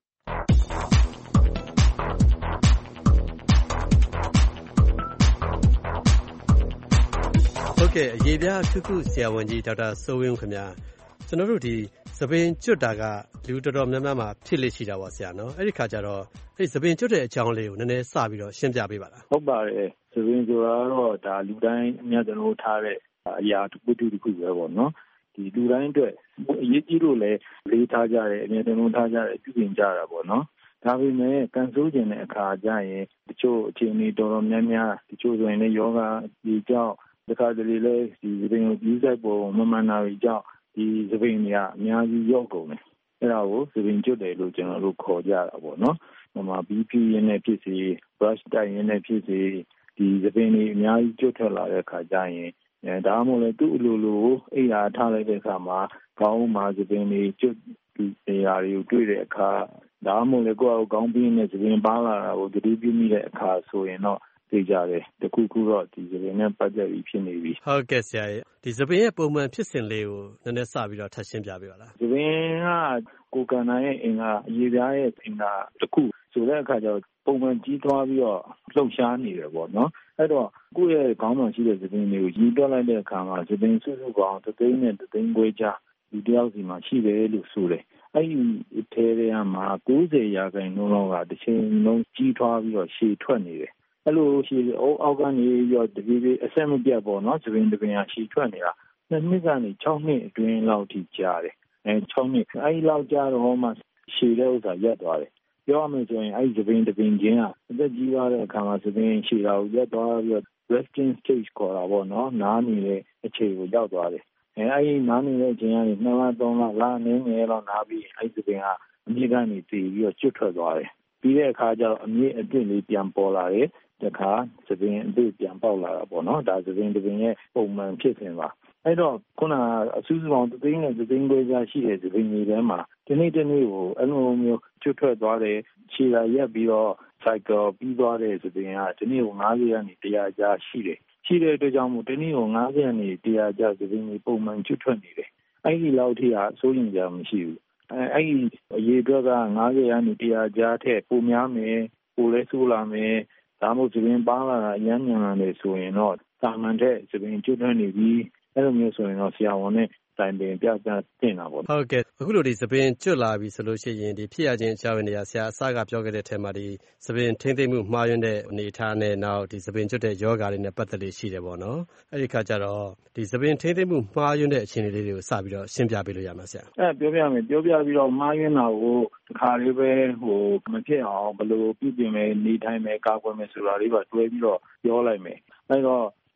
ဟုတ်ကဲ့အရေပြားအထူးကုဆရာဝန်ကြီးဒေါက်တာစိုးဝင်းဦးခင်ဗျာကျွန်တော်တို့ဒီသပင်ကျွတ်တာကလူတော်တော်များများမှာဖြစ်လေ့ရှိတာပါဆရာနော်အဲ့ဒီခါကျတော့အဲ့ဒီသပင်ကျွတ်တဲ့အကြောင်းလေးကိုနည်းနည်းစပြီးတော့ရှင်းပြပေးပါလားဟုတ်ပါတယ်သပင်ဆိုတာတော့ဒါလူတိုင်းအများကျွန်တော်ထားတဲ့အရာတစ်ခုတစ်ခုပဲပေါ့နော်ဒီလူတိုင်းအတွက်အရေးကြီးလို့လည်းလေးထားကြတယ်အများကျွန်တော်ထားကြတယ်ပြုပြင်ကြတာပေါ့နော်ဒါပေမဲ့ကန်ဆိုးကျင်တဲ့အခါကျရင်တချို့အခြေအနေတော်တော်များများတချို့ဆိုရင်လည်းယောဂဒီကြောင့်တခါတလေလဲဒီသပင်ကိုကြီးစိုက်ပုံမမှန်တာတွေကြောင့်ဒီသပင်တွေကအများကြီးရောက်ကုန်တယ်အဲ့ဒါကိုသပင်ကျွတ်တယ်လို့ကျွန်တော်တို့ခေါ်ကြတာပေါ့နော်ဟိုမှာ ဘီ ပီ ရင်းနဲ့ဖြစ်စီ brush တိုက်ရင်းနဲ့ဖြစ်စီဒီသပင်တွေအများကြီးကျွတ်ထွက်လာတဲ့အခါကျရင်အဲဒါမှမဟုတ်လေသူ့အလိုလိုအိယာထားလိုက်တဲ့အခါမှာခေါင်းမှာသပင်တွေကျွတ်ဒီနေရာတွေကိုတွေ့တဲ့အခါဒါမှမဟုတ်လေကိုယ့်အကောင်းပြီးနဲ့သပင်ပါလာတာကိုသတိပြုမိတဲ့အခါဆိုရင်တော့သိကြတယ်တခုခုတော့ဒီသပင်နဲ့ပတ်သက်ပြီးဖြစ်နေပြီဟုတ်ကဲ့ဆရာရဲ့ဒီသပင်ရဲ့ပုံမှန်ဖြစ်စဉ်လေးကိုနည်းနည်းစပြီးတော့ထပ်ရှင်းပြပေးပါလားသပင်ကကိုယ်ကံနာရဲ့အင်္ဂါအရေးပြားရဲ့အင်္ဂါတခုဆိုတဲ့အခါကျတော့ပုံမှန်ကြီးထွားပြီးတော့လှုပ်ရှားနေတယ်ပေါ့နော်အဲ့တော့ကိုယ့်ရဲ့ခေါင်းမှာရှိတဲ့သပင်တွေကိုကြီးတွက်လိုက်တဲ့အခါမှာသပင်စုစုပေါင်းသသိန်းနဲ့သသိန်းခွဲကြားဒီတယောက်စီမှာရှိတယ်လို့ဆိုတယ်အဲ့ဒီအထဲထဲမှာ၉၀ရာခိုင်နှုန်းလောက်ကတစ်ချိန်လုံးကြီးထွားပြီးတော့ရှည်ထွက်နေတယ်အဲ့လိုရှည်အောက်ကနေပြီးတော့တပြေးပြေးအဆက်မပြတ်ပေါ့နော်သပင်တပင်ဟာရှည်ထွက်နေတာနှစ်နှစ်ကနေ၆နှစ်အတွင်းလောက်ထိကြာတယ်အဲ၆နှစ်အဲ့ဒီလောက်ကြာတော့မှရှည်တဲ့ဥစ္စာရပ်သွားတယ်ပြောရမယ်ဆိုရင်အဲ့ဒီသပင်တပင်ချင်းကအသက်ကြီးသွားတဲ့အခါမှာသပင်ရှည်တာကိုရပ်သွားပြီးတော့ resting stage ခေါ်တာပေါ့နော်နားနေတဲ့အခြေကိုရောက်သွားတယ်အဲအဲ့ဒီနားနေတဲ့အချိန်ကနေနှစ်လသုံးလလနည်းငယ်လောက်နားပြီးအဲ့ဒီသပင်ကအမြင့်ကနေတည်ပြီးတော့ကျွတ်ထွက်သွားတယ်ပြီးတဲ့အခါကျတော့အမြင့်အစ်လေးပြန်ပေါ်လာတယ်တခါသပင်အစ်ပြန်ပေါက်လာတာပေါ့နော်ဒါသပင်တပင်ရဲ့ပုံမှန်ဖြစ်စဉ်ပါအဲ့တော့ခုနအစူးစပေါင်းသသိန်းနဲ့သသိန်းခွဲကြားရှိတဲ့သပင်တွေထဲမှာဒီနေ့ဒီနေ့ကိုအဲ့လိုမျိုးကျွတ်ထွက်သွားတယ်ခြေလာရက်ပြီးတော့ cycle ပြီးသွားတဲ့သပင်ကဒီနေ့ကို၅၀ကနေ၁၀၀ကြားရှိတယ်ရှိတဲ့အတွက်ကြောင့်မို့ဒီနေ့ကို၅၀ကနေ၁၀၀ကြားသပင်တွေပုံမှန်ကျွတ်ထွက်နေတယ်အဲ့ဒီလောက်ထိဟာစိုးရင်ကြမရှိဘူးအဲအဲ့ဒီအရေးအတွက်က၅၀ကနေ၁၀၀ကြားထက်ပိုများမယ်ပိုလဲဆိုးလာမယ်ဒါမှမဟုတ်သပင်ပါလာတာအញ្ញံ့လာတယ်ဆိုရင်တော့တာမန်တဲ့သပင်ကျွတ်ထွက်နေပြီးအဲ့လိုမျိုးဆိုရင်တော့ဆရာဝန်နဲ့တိုင်ပင်ပြပြတင်တာပေါ့ဟုတ်ကဲ့အခုလိုဒီသပင်ကျွတ်လာပြီဆိုလို့ရှိရင်ဒီဖြစ်ရခြင်းအကြောင်းရင်းတွေကဆရာအစကပြောခဲ့တဲ့ထဲမှာဒီသပင်ထိမ့်သိမ့်မှုမှားယွင်းတဲ့အနေအထားနဲ့နောက်ဒီသပင်ကျွတ်တဲ့ယောဂါတွေနဲ့ပတ်သက်လို့ရှိတယ်ပေါ့နော်အဲ့ဒီခါကျတော့ဒီသပင်ထိမ့်သိမ့်မှုမှားယွင်းတဲ့အခြေအနေလေးတွေကိုစပြီးတော့ရှင်းပြပေးလို့ရမှာဆရာအဲ့ပြောပြမယ်ပြောပြပြီးတော့မှားယွင်းတာကိုတစ်ခါလေးပဲဟိုမဖြစ်အောင်ဘယ်လိုပြုပြင်မယ်နေထိုင်မယ်ကာကွယ်မယ်ဆိုတာလေးပါတွဲပြီးတော့ပြောလိုက်မယ်အဲ့တော့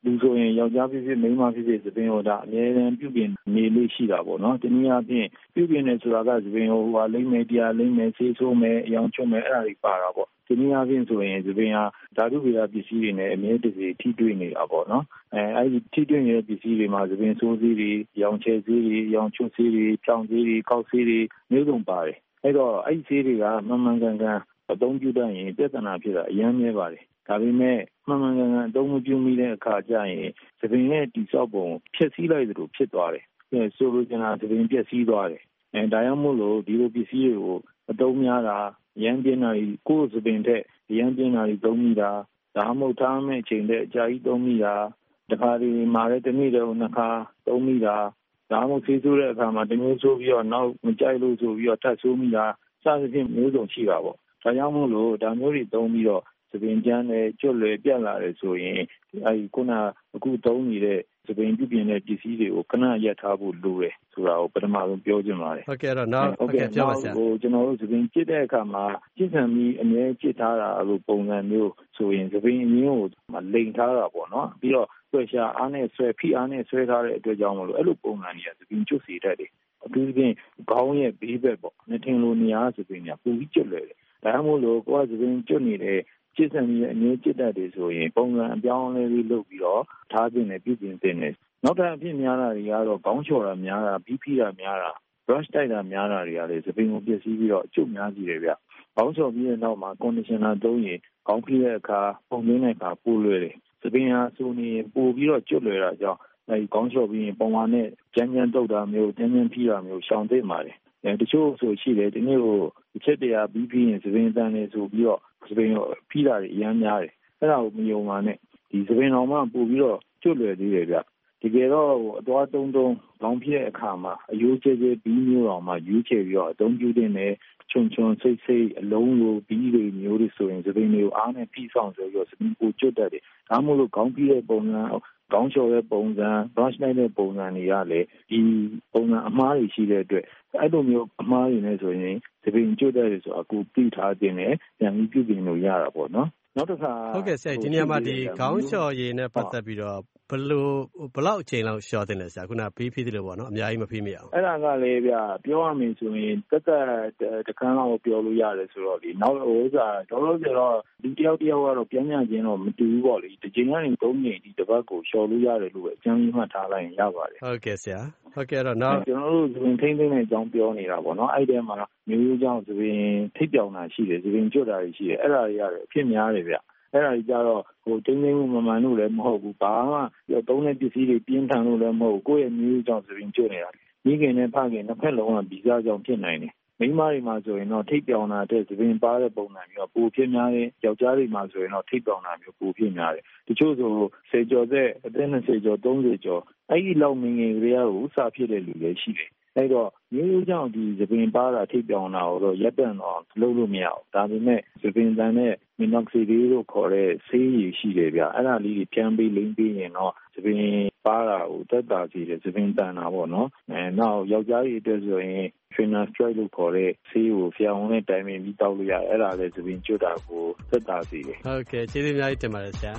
လူဆိုရင်ယောက်ျားဖြစ်ဖြစ်မိန်းမဖြစ်ဖြစ်သပင်ကိုဒါအမြဲတမ်းပြုပြင်နေလို့ရှိတာပေါ့နော်တနည်းအားဖြင့်ပြုပြင်နေဆိုတာကသပင်ကိုဟိုလိမ့်မယ်တရားလိမ့်မယ်ဆေးဆိုးမယ်အယောင်ချွတ်မယ်အဲ့ဒါတွေပါတာပေါ့ဒီနည်းအားဖြင့်ဆိုရင်သပင်ဟာဓာတုဗေဒပစ္စည်းတွေနဲ့အမြဲတစေထိတွေ့နေတာပေါ့နော်အဲအဲဒီထိတွေ့နေတဲ့ပစ္စည်းတွေမှာသပင်ဆိုးဆေးတွေရောင်ချဲဆေးတွေရောင်ချွတ်ဆေးတွေဖြောင်းဆေးတွေကောက်ဆေးတွေမျိုးစုံပါတယ်အဲ့တော့အဲ့ဒီဆေးတွေကမှန်မှန်ကန်ကန်အသုံးပြုတတ်ရင်ပြဿနာဖြစ်တာအများကြီးပါတယ်ဒါပေမဲ့မှန်မှန်ကန်ကန်အသုံးမပြုမိတဲ့အခါကျရင်သပင်ရဲ့တိဆောက်ပုံဖျက်ဆီးလိုက်သလိုဖြစ်သွားတယ်အဲဆိုလိုချင်တာသပင်ပျက်စီးသွားတယ်အဲဒါကြောင့်မို့လို့ဒီလိုပစ္စည်းတွေကိုအသုံးများတာရမ်းပြင်းတာကိုယ်သပင်ထက်ရမ်းပြင်းတာတွေသုံးမိတာဒါမှမဟုတ်ထားမဲ့အချိန်တဲ့အကြာကြီးသုံးမိတာတခါဒီမှာလည်းတစ်နေ့တည်းနှစ်ခါသုံးမိတာဒါမှမဟုတ်ဆေးဆိုးတဲ့အခါမှာတမျိုးဆိုးပြီးတော့နောက်မကြိုက်လို့ဆိုပြီးတော့ထပ်ဆိုးမိတာစသဖြင့်မျိုးစုံရှိတာပေါ့ဒါကြောင့်မို့လို့ဒါမျိုးတွေသုံးပြီးတော့သပင်ကျန်းတယ်ကျွတ်လွယ်ပြတ်လာတယ်ဆိုရင်အဲဒီခုနအခုသုံးနေတဲ့သပင်ပြုပြင်တဲ့ပစ္စည်းတွေကိုခဏရပ်ထားဖို့လိုတယ်ဆိုတာကိုပထမဆုံးပြောချင်ပါတယ်ဟုတ်ကဲ့အဲ့တော့နောက်ဟုတ်ကဲ့ပြောပါဆရာဟိုကျွန်တော်တို့သပင်ကျစ်တဲ့အခါမှာကျစ်ဆံပြီးအမြဲကျစ်ထားတာလို့ပုံစံမျိုးဆိုရင်သပင်အရင်းကိုလိမ်ထားတာပေါ့နော်ပြီးတော့ဆွဲရှာအားနဲ့ဆွဲဖိအားနဲ့ဆွဲထားတဲ့အတွက်ကြောင့်မလို့အဲ့လိုပုံစံတွေကသပင်ကျွတ်စေတတ်တယ်အထူးသဖြင့်ခေါင်းရဲ့ဘေးဘက်ပေါ့နှထင်လိုနေရာသပင်ကပူပြီးကျွတ်လွယ်တယ်ဒါမှမဟုတ်လို့ကိုယ်ကသပင်ကျွတ်နေတဲ့ကျစ်ဆံပြီးအမြဲကျစ်တတ်တယ်ဆိုရင်ပုံစံအပြောင်းအလဲလေးလုပ်ပြီးတော့ထားခြင်းနဲ့ပြုပြင်ခြင်းနဲ့နောက်ထပ်အဖြစ်များတာတွေကတော့ခေါင်းချော်တာများတာဘီးဖိတာများတာ brush တိုက်တာများတာတွေကလည်းသပင်ကိုပျက်စီးပြီးတော့အကျုပ်များကြည့်တယ်ဗျခေါင်းချော်ပြီးတဲ့နောက်မှာ conditioner သုံးရင်ခေါင်းဖိတဲ့အခါပုံရင်းတဲ့အခါပိုလွယ်တယ်သပင်ဟာဆိုနေပိုပြီးတော့ကျွတ်လွယ်တာကြောင့်အဲဒီခေါင်းချော်ပြီးရင်ပုံမှန်နဲ့ကြမ်းကြမ်းတုပ်တာမျိုးကြမ်းကြမ်းဖိတာမျိုးရှောင်သိပါတယ်အဲတချို့ဆိုရှိတယ်ဒီနေ့ကိုတစ်ချက်တရာပြီးပြီးရင်သပင်တန်နေဆိုပြီးတော့သပင်ကိုဖိတာတွေအများများတယ်အဲ့ဒါကိုမယုံပါနဲ့ဒီသပင်တော်မှပို့ပြီးတော့ကျွတ်လွယ်သေးတယ်ဗျတကယ်တော့အသွားတုံးတုံးခေါင်းဖြစ်တဲ့အခါမှာအယိုးကျဲကျဲဘီးမျိုးတော်မှယူချယ်ပြီးတော့အသုံးပြုတဲ့နဲ့ချွန်ချွန်စိတ်စိတ်အလုံးလိုဘီးတွေမျိုးတွေဆိုရင်သပင်တွေကိုအားနဲ့ဖိဆောင်ဆိုပြီးတော့သပင်ကိုကျွတ်တတ်တယ်ဒါမှမဟုတ်ခေါင်းဖိတဲ့ပုံစံခေါင်းချော်တဲ့ပုံစံ brush လိုက်တဲ့ပုံစံတွေကလည်းဒီပုံစံအမှားတွေရှိတဲ့အတွက်အဲ့လိုမျိုးအမှားတွေနဲ့ဆိုရင်သပင်ကျွတ်တတ်တယ်ဆိုအခုပြီးထားခြင်းနဲ့ပြန်ပြီးပြုပြင်လို့ရတာပေါ့နော်နောက်တစ်ခါဟုတ်ကဲ့ဆရာဒီနေရာမှာဒီခေါင်းချော်ရည်နဲ့ပတ်သက်ပြီးတော့ဘလို့ဘလောက်အချိန်လောက်လျှော်တင်လဲဆရာခုနဘေးဖိသလိုပေါ့နော်အများကြီးမဖိမိအောင်အဲ့ဒါကလည်းဗျပြောရမယ်ဆိုရင်တက်တက်တခန်းလောက်ပြောလို့ရတယ်ဆိုတော့ဒီနောက်ဟိုဥစ္စာတော့လို့ဆိုတော့ဒီတယောက်တယောက်ကတော့ပြန်ပြန်ချင်းတော့မတူဘူးပေါ့လေဒီချိန်ကနေသုံးချိန်ဒီတစ်ပတ်ကိုလျှော်လို့ရတယ်လို့ပဲအကျဉ်းကြီးမှတ်ထားလိုက်ရင်ရပါတယ်ဟုတ်ကဲ့ဆရာဟုတ်ကဲ့တော့နောက်ကျွန်တော်တို့သပင်ထိမ့်သိမ့်တဲ့အကြောင်းပြောနေတာပေါ့နော်အဲ့ဒီမှာမျိုးရိုးကြောင့်သပင်ထိပ်ပြောင်တာရှိတယ်သပင်ကျွတ်တာရှိတယ်အဲ့ဒါတွေရတယ်အဖြစ်များတယ်ဗျအဲ့ဒါကြီးကြတော့ဟိုတင်းတင်းမှုမမှန်လို့လည်းမဟုတ်ဘူးဘာမှသုံးတဲ့ပစ္စည်းတွေပြင်းထန်လို့လည်းမဟုတ်ဘူးကိုယ့်ရဲ့မျိုးကြောင့်သပင်ကျွတ်နေတာမိခင်နဲ့ဖခင်နှစ်ဖက်လုံးကဗီဇကြောင့်ဖြစ်နိုင်တယ်မိန်းမတွေမှာဆိုရင်တော့ထိပ်ပြောင်တာတဲ့သပင်ပါတဲ့ပုံစံမျိုးပိုဖြစ်များတယ်ယောက်ျားတွေမှာဆိုရင်တော့ထိပ်ပြောင်တာမျိုးပိုဖြစ်များတယ်တချို့ဆိုဆယ်ကျော်တဲ့အသက်၂၀ကျော်၃၀ကျော်အဲ့ဒီလောက်ငငယ်ကလေးကိုစဖြစ်တဲ့လူလည်းရှိတယ်အဲ့တော့မျိုးရိုးကြောင့်ဒီသပင်ပါတာထိပ်ပြောင်တာကိုတော့ရပ်တန့်တော့လုပ်လို့မရဘူးဒါပေမဲ့သပင်တန်နဲ့မီနိုက်ဆီဒီလို့ခေါ်တဲ့ဆေးရည်ရှိတယ်ဗျအဲ့ဒါလေးတွေပြန်ပြီးလိမ့်ပြီးရင်တော့သပင်ပါတာကိုတက်တာစီတယ်သပင်တန်တာပေါ့နော်အဲနောက်ယောက်ျားကြီးအတွက်ဆိုရင် finasteride လို့ခေါ်တဲ့ဆေးကိုဖျာဝင်နဲ့တိုင်ပင်ပြီးတောက်လို့ရတယ်အဲ့ဒါလည်းသပင်ကျွတ်တာကိုတက်တာစီတယ်ဟုတ်ကဲ့ကျေးဇူးအများကြီးတင်ပါတယ်ဆရာ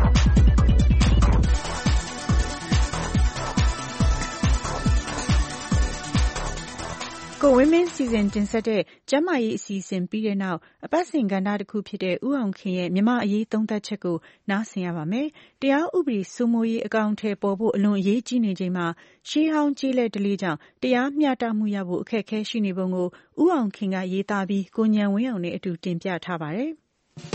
ကိုဝင်းမင်းစီစဉ်တင်ဆက်တဲ့ကျန်းမာရေးအစီအစဉ်ပြီးတဲ့နောက်အပတ်စဉ်ကဏ္ဍတစ်ခုဖြစ်တဲ့ဦးအောင်ခင်ရဲ့မြန်မာအရေးသုံးသပ်ချက်ကိုနားဆင်ရပါမယ်။တရားဥပဒေစိုးမိုးရေးအကောင်အထည်ပေါ်ဖို့အလွန်အရေးကြီးနေချိန်မှာရှေးဟောင်းကျေးလက်ဓလေ့ကြောင့်တရားမျှတမှုရဖို့အခက်အခဲရှိနေပုံကိုဦးအောင်ခင်ကရေးသားပြီးကိုဉာဏ်ဝင်းအောင်နဲ့အတူတင်ပြထားပါတယ်။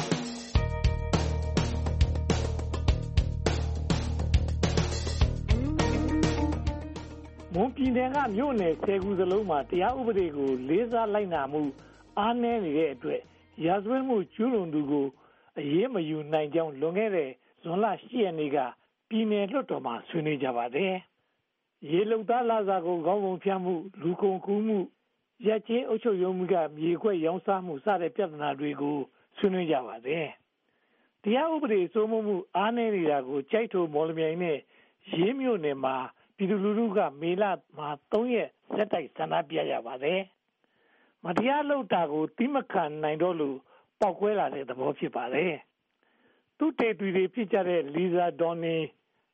မွန်ပြည်နယ်ကမြို့နယ်ဆယ်ခုစလုံးမှာတရားဥပဒေကိုလေးစားလိုက်နာမှုအားနည်းနေတဲ့အတွက်ရာဇဝတ်မှုကျူးလွန်သူကိုအရေးမယူနိုင်ကြောင်းလွန်ခဲ့တဲ့ဇွန်လ၈ရက်နေ့ကပြည်နယ်လွှတ်တော်မှာဆွေးနွေးကြပါတယ်။ရေလုံသားလာစာကိုခေါင်းပုံဖြတ်မှုလူကုန်ကူးမှုရက်ချင်းအုပ်ချုပ်ရေးမှုကမြေခွက်ရောင်းစားမှုစတဲ့ပြဿနာတွေကိုဆွေးနွေးကြပါတယ်။တရားဥပဒေစိုးမိုးမှုအားနည်းနေတာကိုကြိုက်ထိုမော်လမြိုင်နဲ့ရေးမြို့နယ်မှာပြည်သူလူထုကမေလမှာ၃ရက်ဆက်တိုက်ဆန္ဒပြရပါတယ်။မတရားလုပ်တာကိုတိမခံနိုင်တော့လို့ပောက်ကွဲလာတဲ့သဘောဖြစ်ပါတယ်။သူတေသူတွေဖြစ်ကြတဲ့လီဇာဒေါ်နီ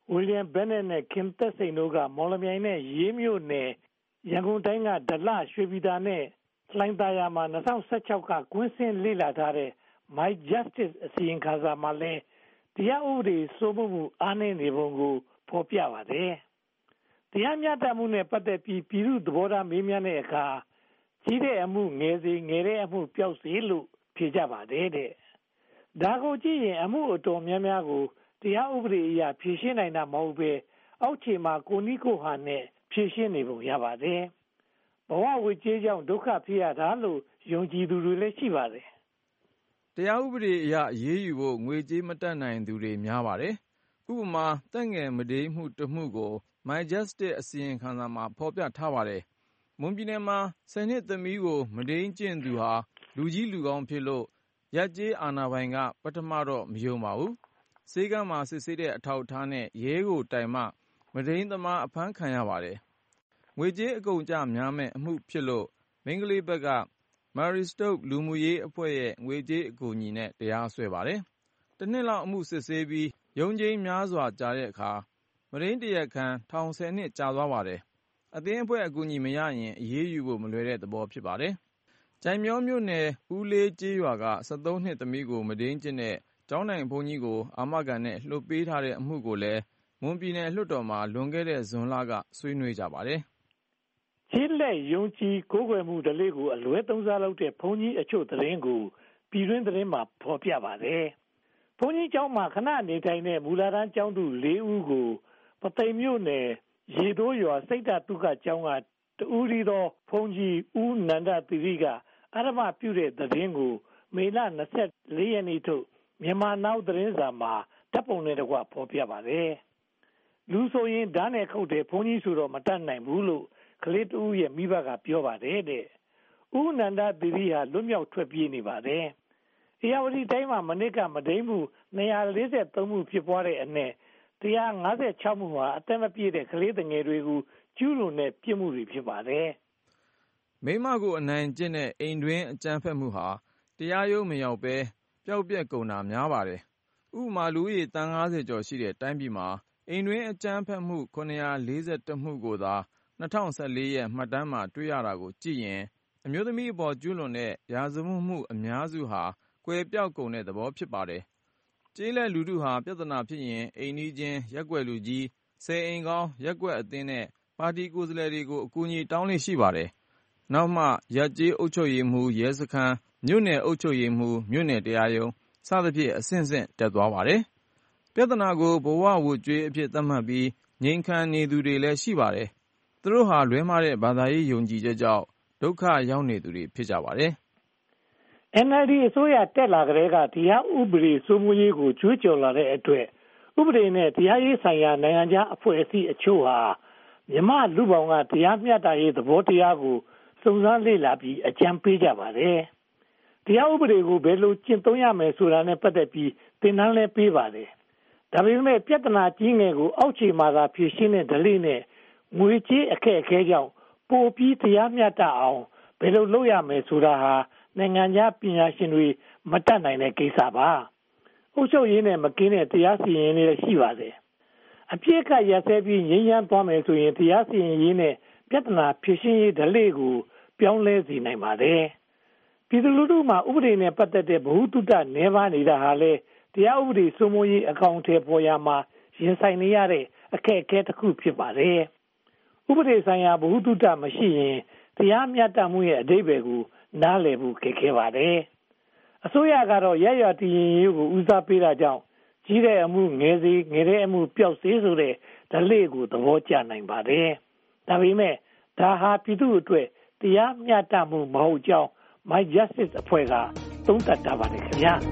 ဝီလျံဘက်နက်နဲ့ခင်သက်စိန်တို့ကမော်လမြိုင်နဲ့ရေးမြို့နယ်ရန်ကုန်တိုင်းကဒလရွှေပြည်သာနဲ့လှိုင်သာယာမှာ၂၀၁၆ကကွင်းဆင်းလေ့လာထားတဲ့ My Justice အစီရင်ခံစာမှာလည်းတရားဥပဒေစိုးမိုးမှုအားနည်းနေပုံကိုဖော်ပြပါတယ်။တရားမျှတမှုနဲ့ပတ်သက်ပြီးပြည်သူသဘောထားမေးမြန်းတဲ့အခါကြီးတဲ့အမှုငယ်စေငယ်တဲ့အမှုပျောက်စေလို့ဖြေကြပါတယ်တဲ့။ဒါကိုကြည့်ရင်အမှုအတော်များများကိုတရားဥပဒေအရဖြေရှင်းနိုင်တာမဟုတ်ပဲအောက်ခြေမှာကိုနီးကိုဟာနဲ့ဖြေရှင်းနေပုံရပါတယ်။ဘဝဝေကြေးကြောင့်ဒုက္ခဖြစ်ရတာလို့ယုံကြည်သူတွေလည်းရှိပါတယ်။တရားဥပဒေအရအရေးယူဖို့ငွေကြေးမတတ်နိုင်သူတွေများပါတယ်။ဥပမာတက်ငယ်မဒေးမှုတစ်မှုကို My Justice အစီရင်ခံစာမှာဖော်ပြထားပါတယ်။မွန်ပြည်နယ်မှာဆယ်နှစ်သမီးကိုမဒိန်းကျင့်သူဟာလူကြီးလူကောင်းဖြစ်လို့ရပ်ကျေးအာဏာပိုင်ကပထမတော့မယုံပါဘူး။ဆေးကမ်းမှာစစ်ဆေးတဲ့အထောက်အထားနဲ့ရဲကိုတိုင်မှမဒိန်းသမားအဖမ်းခံရပါတယ်။ငွေကြေးအကုန်အကျများမဲ့အမှုဖြစ်လို့မိန်းကလေးဘက်ကMarie Stopes လူမှုရေးအဖွဲ့ရဲ့ငွေကြေးအကူအညီနဲ့တရားစွဲပါတယ်။တစ်နှစ်လောက်အမှုစစ်ဆေးပြီးရုံးချိန်းများစွာကြာတဲ့အခါမဒိန်းတရားခံထောင်ဆယ်နှစ်ကြာသွားပါတယ်။အသင်းအဖွဲ့အကူအညီမရရင်အရေးယူဖို့မလွယ်တဲ့သဘောဖြစ်ပါတယ်။ကြိုင်မြောမြို့နယ်ဦးလေးကျေးရွာကဆယ်သုံးနှစ်သမီးကိုမဒိန်းကျင့်တဲ့ကျောင်းတိုင်ဘုန်းကြီးကိုအာမခံနဲ့လွှတ်ပေးထားတဲ့အမှုကိုလည်းမွန်ပြည်နယ်လွှတ်တော်မှာလွန်ခဲ့တဲ့ဇွန်လကဆွေးနွေးကြပါတယ်။ခြေလက်ယုံကြည်ကိုးကွယ်မှုဓလေ့ကိုအလွဲသုံးစားလုပ်တဲ့ဘုန်းကြီးအချို့သတင်းကိုပြည်တွင်းသတင်းမှာဖော်ပြပါတယ်။ဘုန်းကြီးကျောင်းမှာခဏနေထိုင်တဲ့မူလတန်းကျောင်းသူလေးဦးကိုပသိမ်မြို့နယ်ရေတိုးရွာစိတ်ဓာတုကကျောင်းကတဦးရီသောဘုန်းကြီးဦးနန္ဒသီရိကအရမပြုတဲ့သတင်းကိုမေလ၂၄ရက်နေ့ထုတ်မြန်မာနောက်သတင်းစာမှာဓာတ်ပုံနဲ့တကွဖော်ပြပါတယ်။လူဆိုရင်ဓာတ်နဲ့ခုတ်တယ်ဘုန်းကြီးဆိုတော့မတတ်နိုင်ဘူးလို့ကလေးတဦးရဲ့မိဘကပြောပါတယ်တဲ့။ဦးနန္ဒသီရိဟာလွတ်မြောက်ထွက်ပြေးနေပါတယ်။ဧရာဝတီတိုင်းမှာမနစ်ကမဒိန်းမှု၂၄၃မှုဖြစ်ပွားတဲ့အနက်၁၅၆မှုဟာအသက်မပြည့်တဲ့ကလေးငယ်တွေကိုကျူးလွန်တဲ့ပြစ်မှုတွေဖြစ်ပါတယ်။မိန်းမကိုအနိုင်ကျင့်တဲ့အိမ်တွင်းအကြမ်းဖက်မှုဟာတရားရုံးမရောက်ဘဲပျောက်ပျက်ကုန်တာများပါတယ်။ဥပမာလူဦးရေသန်း၅၀ကျော်ရှိတဲ့တိုင်းပြည်မှာအိမ်တွင်းအကြမ်းဖက်မှု၇၄၁မှုကိုသာ၂၀၁၄ရဲ့မှတ်တမ်းမှာတွေ့ရတာကိုကြည့်ရင်အမျိုးသမီးအပေါ်ကျူးလွန်တဲ့ရာဇဝတ်မှုအများစုဟာကွယ်ပျောက်ကုန်တဲ့သဘောဖြစ်ပါတယ်။ကျေးလက်လူထုဟာပြဿနာဖြစ်ရင်အိမ်နီးချင်းရပ်ကွက်လူကြီးဆယ်အိမ်ကောင်းရပ်ကွက်အသင်းနဲ့ပါတီကိုယ်စားလှယ်တွေကိုအကူအညီတောင်းလေ့ရှိပါတယ်။နောက်မှရပ်ကျေးအုပ်ချုပ်ရေးမှူးရဲစခန်းမြို့နယ်အုပ်ချုပ်ရေးမှူးမြို့နယ်တရားရုံးစသဖြင့်အဆင့်ဆင့်တက်သွားပါတယ်။ပြဿနာကိုဘဝဝကြွေးအဖြစ်သတ်မှတ်ပြီးငြိမ်ခံနေသူတွေလည်းရှိပါတယ်။သူတို့ဟာလွဲမှားတဲ့ဘာသာရေးယုံကြည်ချက်ကြောင့်ဒုက္ခရောက်နေသူတွေဖြစ်ကြပါတယ်။ N L D အစိုးရတက်လာကြတဲ့ကတရားဥပဒေစိုးမိုးရေးကိုကြွေးကြော်လာတဲ့အတွက်ဥပဒေနဲ့တရားရေးဆိုင်ရာနိုင်ငံခြားအဖွဲ့အစည်းအချို့ဟာမြန်မာလူပောင်ကတရားမျှတရေးသဘောတရားကိုစုံစမ်းလေ့လာပြီးအကြံပေးကြပါတယ်။တရားဥပဒေကိုဘယ်လိုကျင့်သုံးရမယ်ဆိုတာနဲ့ပတ်သက်ပြီးသင်တန်းလည်းပေးပါတယ်။ဒါပေမဲ့ပြဿနာကြီးငယ်ကိုအောက်ခြေမှာသာဖြေရှင်းတဲ့ဓလေ့နဲ့ငွေကြေးအခက်အခဲကြောင့်ပိုပြီးတရားမျှတအောင်ဘယ်လိုလုပ်ရမယ်ဆိုတာဟာနိုင်ငံခြားပညာရှင်တွေမတတ်နိုင်တဲ့ကိစ္စပါ။အုပ်ချုပ်ရေးနဲ့မကင်းတဲ့တရားစီရင်ရေးရှိပါတယ်။အပြစ်ကရစဲပြီးငြိမ်းချမ်းသွားမယ်ဆိုရင်တရားစီရင်ရေးနဲ့ပြဿနာဖြေရှင်းရေးဓလေ့ကိုပြောင်းလဲစေနိုင်ပါတယ်။ပြည်သူလူထုမှာဥပဒေနဲ့ပတ်သက်တဲ့ဗဟုသုတနည်းပါးနေတာဟာလေတရားဥပဒေစိုးမိုးရေးအကောင့်ထဲပေါ်ရမှာရင်ဆိုင်နေရတဲ့အခက်အခဲတစ်ခုဖြစ်ပါတယ်။ဥပဒေဆိုင်ရာဗဟုသုတမရှိရင်တရားမျှတမှုရဲ့အဓိပ္ပာယ်ကိုနားလည်ဖို့ခက်ခဲပါတယ်။အစိုးရကတော့ရရတည်ရင်ရေးကိုဦးစားပေးတာကြောင့်ကြီးတဲ့အမှုငယ်စေငယ်တဲ့အမှုပျောက်စေဆိုတဲ့ဓလေ့ကိုသဘောကျနိုင်ပါတယ်။ဒါပေမဲ့ဒါဟာပြည်သူ့အတွက်တရားမျှတမှုမဟုတ်ကြောင်း My Justice အဖွဲ့ကသုံးသပ်တာပါတယ်ခင်ဗျာ။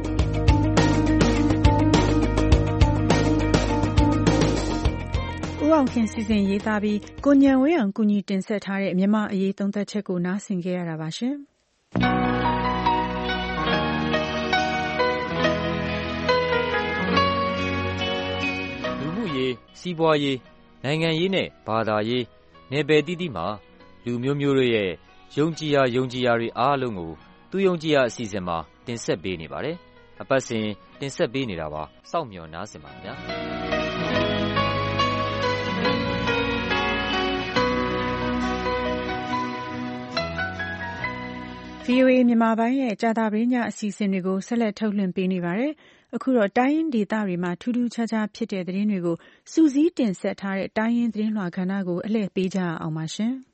ဦးအောင်ခင်စီစဉ်ရေးသားပြီးကိုဉာဏ်ဝင်းအောင်ကူညီတင်ဆက်ထားတဲ့မြန်မာအရေးသုံးသပ်ချက်ကိုနားဆင်ကြရတာပါရှင်။လူမှုရေးစီးပွားရေးနိုင်ငံရေးနဲ့ဘာသာရေးနယ်ပယ်တိတိမှာလူမျိုးမျိုးတို့ရဲ့ယုံကြည်ရာယုံကြည်ရာတွေအားလုံးကိုသူယုံကြည်ရာအစီအစဉ်မှာတင်ဆက်ပေးနေပါတယ်။အပတ်စဉ်တင်ဆက်ပေးနေတာပါစောင့်မျှော်နားဆင်ပါခင်ဗျာ။ဗွီအိုအေမြန်မာပိုင်းရဲ့ကြာသပတေးညအစီအစဉ်တွေကိုဆက်လက်ထုတ်လွှင့်ပေးနေပါတယ်။အခုတော့တိုင်းရင်းဒေသတွေမှာထူးထူးခြားခြားဖြစ်တဲ့သတင်းတွေကိုစူးစီးတင်ဆက်ထားတဲ့တိုင်းရင်းသတင်းလွှာကဏ္ဍကိုအလှည့်ပေးကြအောင်ပါရှင်။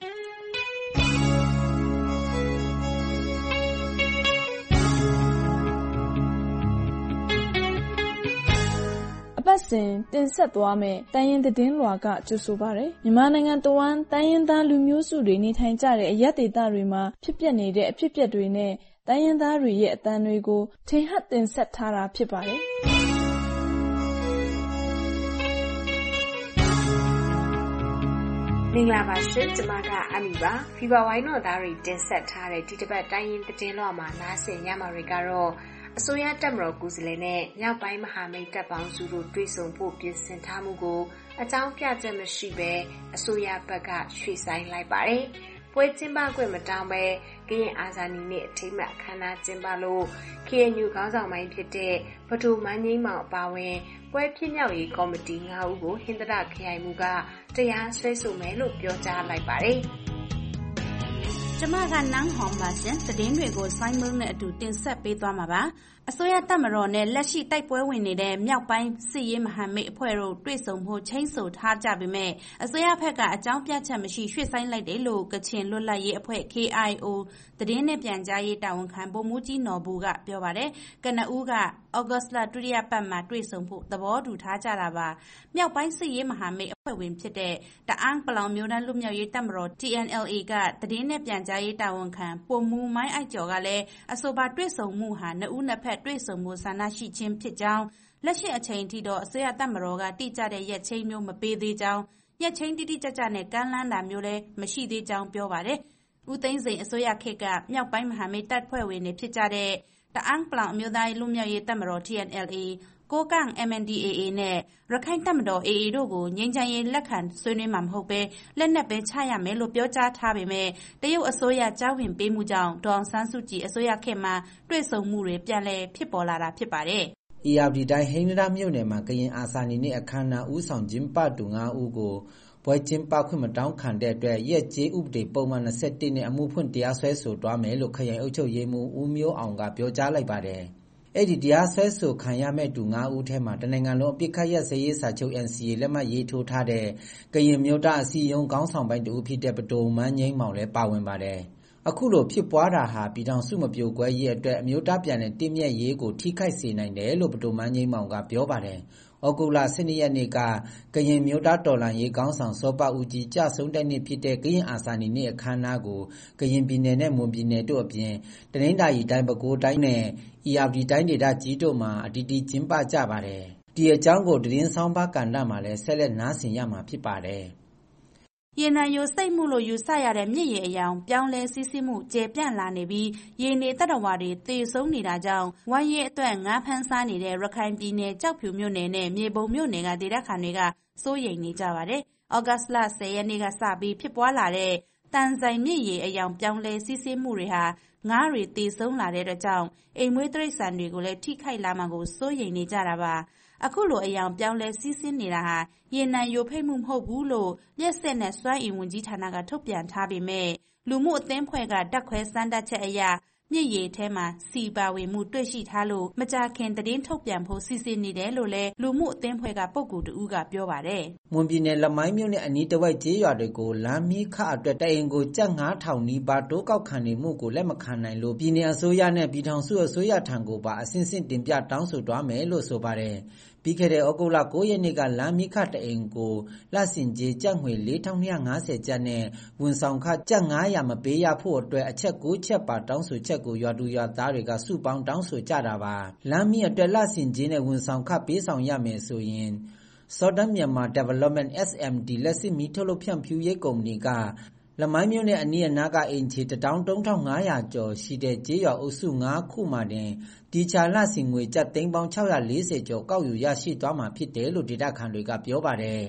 အပတ်စဉ်တင်ဆက်သွားမယ့်တိုင်းရင်းသတင်းလွှာကကြိုဆိုပါရယ်မြန်မာနိုင်ငံတဝန်းတိုင်းရင်းသားလူမျိုးစုတွေနေထိုင်ကြတဲ့အရပ်ဒေသတွေမှာဖြစ်ပျက်နေတဲ့အဖြစ်အပျက်တွေနဲ့တိုင်းရင်းသားတွေရဲ့အသံတွေကိုထင်ဟပ်တင်ဆက်ထားတာဖြစ်ပါတယ်။မင်္ဂလာပါရှင်ကျွန်မကအမီပါဖီဗာဝိုင်းတော်သားတွေတင်ဆက်ထားတဲ့ဒီတစ်ပတ်တိုင်းရင်းသတင်းလွှာမှာနားဆင်ညမှာတွေကတော့အစိုးရတပ်မတော်ကိုယ်စားလှယ်နဲ့မြောက်ပိုင်းမဟာမိတ်တပ်ပေါင်းစုတို့တွေ့ဆုံဖို့ပြင်ဆင်ထားမှုကိုအကြောင်းပြချက်မရှိဘဲအစိုးရဘက်ကရွှေ့ဆိုင်းလိုက်ပါတယ်။ပွဲကျင်းပခွင့်မတောင်းဘဲကရင်အာဇာနည်နေ့အထိမ်းအမှတ်အခမ်းအနားကျင်းပလို့ ကေအန်ယူ ခေါင်းဆောင်ပိုင်းဖြစ်တဲ့ဗဒိုမန်းငိမ့်မောင်အပါအဝင်ပွဲဖြစ်မြောက်ရေးကော်မတီ၅ဦးကိုဟင်္သာတခရိုင်မူကတရားစွဲဆိုမယ်လို့ပြောကြားလိုက်ပါတယ်။ကျမကနန်းဟောင်ပါရှင်သတင်းတွေကိုစိုင်းမုံနဲ့အတူတင်ဆက်ပေးသွားမှာပါအစိုးရတပ်မတော်နဲ့လက်ရှိတိုက်ပွဲဝင်နေတဲ့မြောက်ပိုင်းစစ်ရေးမဟာမိတ်အဖွဲ့တို့တွေ့ဆုံမှုချင်းဆိုထားကြပေမဲ့အစိုးရဘက်ကအကြောင်းပြချက်မရှိရွှေ့ဆိုင်းလိုက်တယ်လို့ကချင်လွတ်လပ်ရေးအဖွဲ့ K I O သတင်းနဲ့ပြန်ကြားရေးတာဝန်ခံဗိုလ်မှူးကြီးနော်ဘူကပြောပါတယ်ကနဦးကဩဂတ်စ်လဒုတိယပတ်မှာတွေ့ဆုံဖို့သဘောတူထားကြတာပါမြောက်ပိုင်းစစ်ရေးမဟာမိတ်အဖွဲ့ဝင်ဖြစ်တဲ့တအာင်းပလောင်မျိုးသားလူမျိုးရေးတပ်မတော် T N L A ကသတင်းနဲ့ပြန်ကြားရေးတာဝန်ခံပုံမူမိုင်းအိုက်ကျော်ကလည်းအဆိုပါတွေ့ဆုံမှုဟာနှစ်ဦးနှစ်ဖက်တွေ့ဆုံမှုဆန္ဒရှိခြင်းဖြစ်ကြောင်းလက်ရှိအချိန်ထိတော့အစိုးရတပ်မတော်ကတိကျတဲ့ရက်ချိန်မျိုးမပေးသေးကြောင်းရက်ချိန်တိတိကျကျနဲ့ကမ်းလှမ်းတာမျိုးလည်းမရှိသေးကြောင်းပြောပါတယ်ဦးသိန်းစိန်အစိုးရခေတ်ကမြောက်ပိုင်းမဟာမိတ်တပ်ဖွဲ့ဝင်တွေဖြစ်ကြတဲ့တအာင်းပလောင်အမျိုးသားလူမျိုးရေးတပ်မတော် T N L A ကိုကန့် M N D A A နဲ့ရခိုင်တပ်မတော် A A တို့ကိုငြိမ်းချမ်းရေးလက်ခံဆွေးနွေးမှာမဟုတ်ပဲလက်နက်ပဲချရမယ်လို့ပြောကြားထားပေမဲ့တရုတ်အစိုးရကြောက်ဝင်ပေးမှုကြောင့်ဒေါအောင်ဆန်းစုကြည်အစိုးရခေတ်မှာတွေ့ဆုံမှုတွေပြန်လည်ဖြစ်ပေါ်လာတာဖြစ်ပါတယ်။ဧရာဝတီတိုင်းဟိန္ဒရာမြို့နယ်မှာကရင်အာဇာနည်နေ့အခမ်းအနားဦးဆောင်ကျင်းပသူ၅ဦးကိုပွဲကျင်းပခွင့်မတောင်းခံတဲ့အတွက်ရက်ကျေးဥပဒေပုံမှန်၂၁နဲ့အမှုဖွင့်တရားစွဲဆိုသွားမယ်လို့ခရိုင်အုပ်ချုပ်ရေးမှူးဦးမျိုးအောင်ကပြောကြားလိုက်ပါတယ်။အဲ့ဒီတရားစွဲဆိုခံရမဲ့သူ၅ဦးထဲမှာတနိုင်ငံလုံးအပိခတ်ရက်စရေးစာချုပ် N C A လက်မှတ်ရေးထိုးထားတဲ့ကရင်မျိုးသားအစည်းအရုံးခေါင်းဆောင်ပိုင်းတူဖြစ်တဲ့ပဒိုမန်းငိမ့်မောင်လည်းပါဝင်ပါတယ်။အခုလိုဖြစ်ပွားတာဟာပြည်ထောင်စုမပြိုကွဲရေးအတွက်အမျိုးသားပြန်လည်တည်မြဲရေးကိုထိခိုက်စေနိုင်တယ်လို့ပဒိုမန်းငိမ့်မောင်ကပြောပါတယ်။ဩဂုတ်လ၁၂ရက်နေ့ကကရင်မျိုးသားတော်လှန်ရေးခေါင်းဆောင်စောပဦးကြီးကြဆုံးတဲ့နေ့ဖြစ်တဲ့ကရင်အာဇာနည်နေ့အခမ်းအနားကိုကရင်ပြည်နယ်နဲ့မွန်ပြည်နယ်တို့အပြင်တနင်္သာရီတိုင်းပဲခူးတိုင်းနဲ့ဧရာဝတီတိုင်းဒေသကြီးတို့မှာအတီးတီးကျင်းပကြပါတယ်။ဒီအကြောင်းကိုသတင်းဆောင်ပါကဏ္ဍမှာလည်းဆက်လက်နားဆင်ရမှာဖြစ်ပါတယ်။ရေနံယိုစိတ်မှုလို့ယူဆရတဲ့မြစ်ရေအယောင်ပြောင်းလဲစီးဆင်းမှုကျေပြန့်လာနေပြီးရေနေတတ္တဝါတွေသေဆုံးနေတာကြောင့်ဝမ်းရေအတွက်ငါးဖမ်းစားနေတဲ့ရခိုင်ပြည်နယ်ကြောက်ဖြူမြို့နယ်နဲ့မြေပုံမြို့နယ်ကဒေသခံတွေကစိုးရိမ်နေကြပါတယ်။ဩဂတ်စ်လ၁၀ရက်နေ့ကစပြီးဖြစ်ပွားလာတဲ့တန်ဆိုင်မြစ်ရေအယောင်ပြောင်းလဲစီးဆင်းမှုတွေဟာငါးတွေသေဆုံးလာတဲ့အတွက်ကြောင့်အိမ်မွေးတိရစ္ဆာန်တွေကိုလည်းထိခိုက်လာမှာကိုစိုးရိမ်နေကြတာပါ။အခုလိုအယောင်ပြောင်းလဲစီးဆင်းနေတာဟာရေနံယိုဖိတ်မှုမဟုတ်ဘူးလို့လျှက်စစ်နဲ့စွမ်းအင်ဝန်ကြီးဌာနကထုတ်ပြန်ထားပေမဲ့လူမှုအသင်းဖွဲ့ကဓာတ်ခွဲစမ်းသပ်ချက်အရမြစ်ရေထဲမှာစီပါဝင်မှုတွေ့ရှိထားလို့မကြာခင်သတင်းထုတ်ပြန်ဖို့စီစဉ်နေတယ်လို့လည်းလူမှုအသင်းဖွဲ့ကပုဂ္ဂိုလ်တဦးကပြောပါတယ်။မွန်ပြည်နယ်လမိုင်းမြို့နယ်အနီးတစ်ဝိုက်ကျေးရွာတွေကိုလမ်းမီးခအတွက်တအိမ်ကိုကျပ်ငါးထောင်နီးပါးတိုးကောက်ခံနေမှုကိုလက်မခံနိုင်လို့ပြည်내အစိုးရနဲ့ပြည်ထောင်စုအစိုးရထံကိုပါအစဉ်စဉ်တင်ပြတောင်းဆိုသွားမယ်လို့ဆိုပါတယ်။ပြီးခဲ့တဲ့ဩဂုတ်လ၉ရက်နေ့ကလမ်းမီးခတအိမ်ကိုလဆင်ကျေးကျပ်ငွေ၄ထောင်၂၅၀ကျပ်နဲ့ဝန်ဆောင်ခကျပ်၅ရာမပေးရဖို့အတွက်အချက်၉ချက်ပါတောင်းဆိုချက်ကိုရွာသူရွာသားတွေကစုပေါင်းတောင်းဆိုကြတာပါလမ်းမီးအတွက်လဆင်ကျေးနဲ့ဝန်ဆောင်ခပေးဆောင်ရမယ်ဆိုရင် Southern Myanmar Development S M D လက်စစ်မီးထုတ်လုပ်ဖြန့်ဖြူးရေးကုမ္ပဏီကလမိုင်းမြို့နယ်အနီးအနားကအင်ချီတစ်တောင်းသုံးထောင်ငါးရာကျော်ရှိတဲ့ကျေးရွာအုပ်စု၅ခုမှာတင်ဒီချာလစီငွေကျပ်သိန်းပေါင်း၆၄၀ကျော်ကောက်ယူရရှိသွားမှာဖြစ်တယ်လို့ဒေသခံတွေကပြောပါတယ်။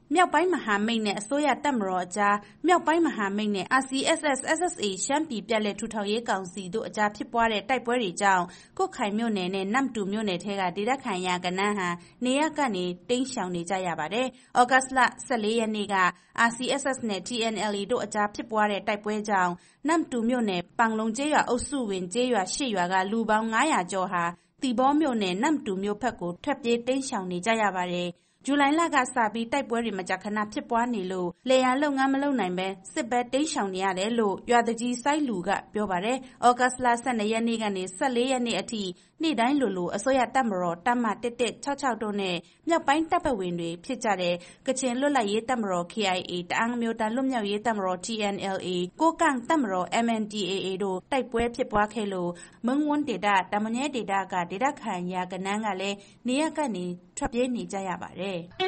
မြောက်ပိုင်းမဟာမိတ်နဲ့အစိုးရတပ်မတော်အကြားမြောက်ပိုင်းမဟာမိတ်နဲ့ အာ စီ အက်စ် အက်စ် အက်စ် အေ ရှမ်းပြည်ပြည်လည်ထူထောင်ရေးကောင်စီတို့အကြားဖြစ်ပွားတဲ့တိုက်ပွဲတွေကြောင့်ကွတ်ခိုင်မြို့နယ်နဲ့နမ်တူမြို့နယ်ထဲကဒေသခံရာကနန်းဟာနေရပ်ကနေတိမ်းရှောင်နေကြရပါတယ်။ဩဂတ်စ်လဆယ့်လေးရက်နေ့က အာ စီ အက်စ် အက်စ် နဲ့ တီ အန် အယ် အေ တို့အကြားဖြစ်ပွားတဲ့တိုက်ပွဲကြောင့်နမ်တူမြို့နယ်ပန်လုံကျေးရွာအုပ်စုဝင်ကျေးရွာရှစ်ရွာကလူပေါင်းငါးရာကျော်ဟာသီပေါမြို့နယ်နမ်တူမြို့ဘက်ကိုထွက်ပြေးတိမ်းရှောင်နေကြရပါတယ်။ဇူလိုင်လကစပြီးတိုက်ပွဲတွေမကြာခဏဖြစ်ပွားနေလို့လယ်ယာလုပ်ငန်းမလုပ်နိုင်ပဲစစ်ပဲတိမ်းရှောင်နေရတယ်လို့ရွာတကြီးစိုက်လူကပြောပါတယ်။ဩဂတ်စ်လဆယ့်နှစ်ရက်နေ့ကနေဆယ့်လေးရက်နေ့အထိနေ့တိုင်းလိုလိုအစိုးရတပ်မတော်တပ်မတစ်တစ်ခြောက်ခြောက်တို့နဲ့မြောက်ပိုင်းတပ်ဖွဲ့ဝင်တွေဖြစ်ကြတဲ့ကချင်လွတ်လပ်ရေးတပ်မတော် ကေ အိုင် အေ တအာင်းအမျိုးသားလွတ်မြောက်ရေးတပ်မတော် တီ အန် အယ် အေ ကိုးကန့်တပ်မတော် အမ် အန် ဒီ အေ အေ တို့တိုက်ပွဲဖြစ်ပွားခဲ့လို့မုံဝန်းဒေသတာမညဲဒေသကဒေသခံရာကနန်းကလည်းနေရပ်ကနေထွက်ပြေးနေကြရပါတယ်။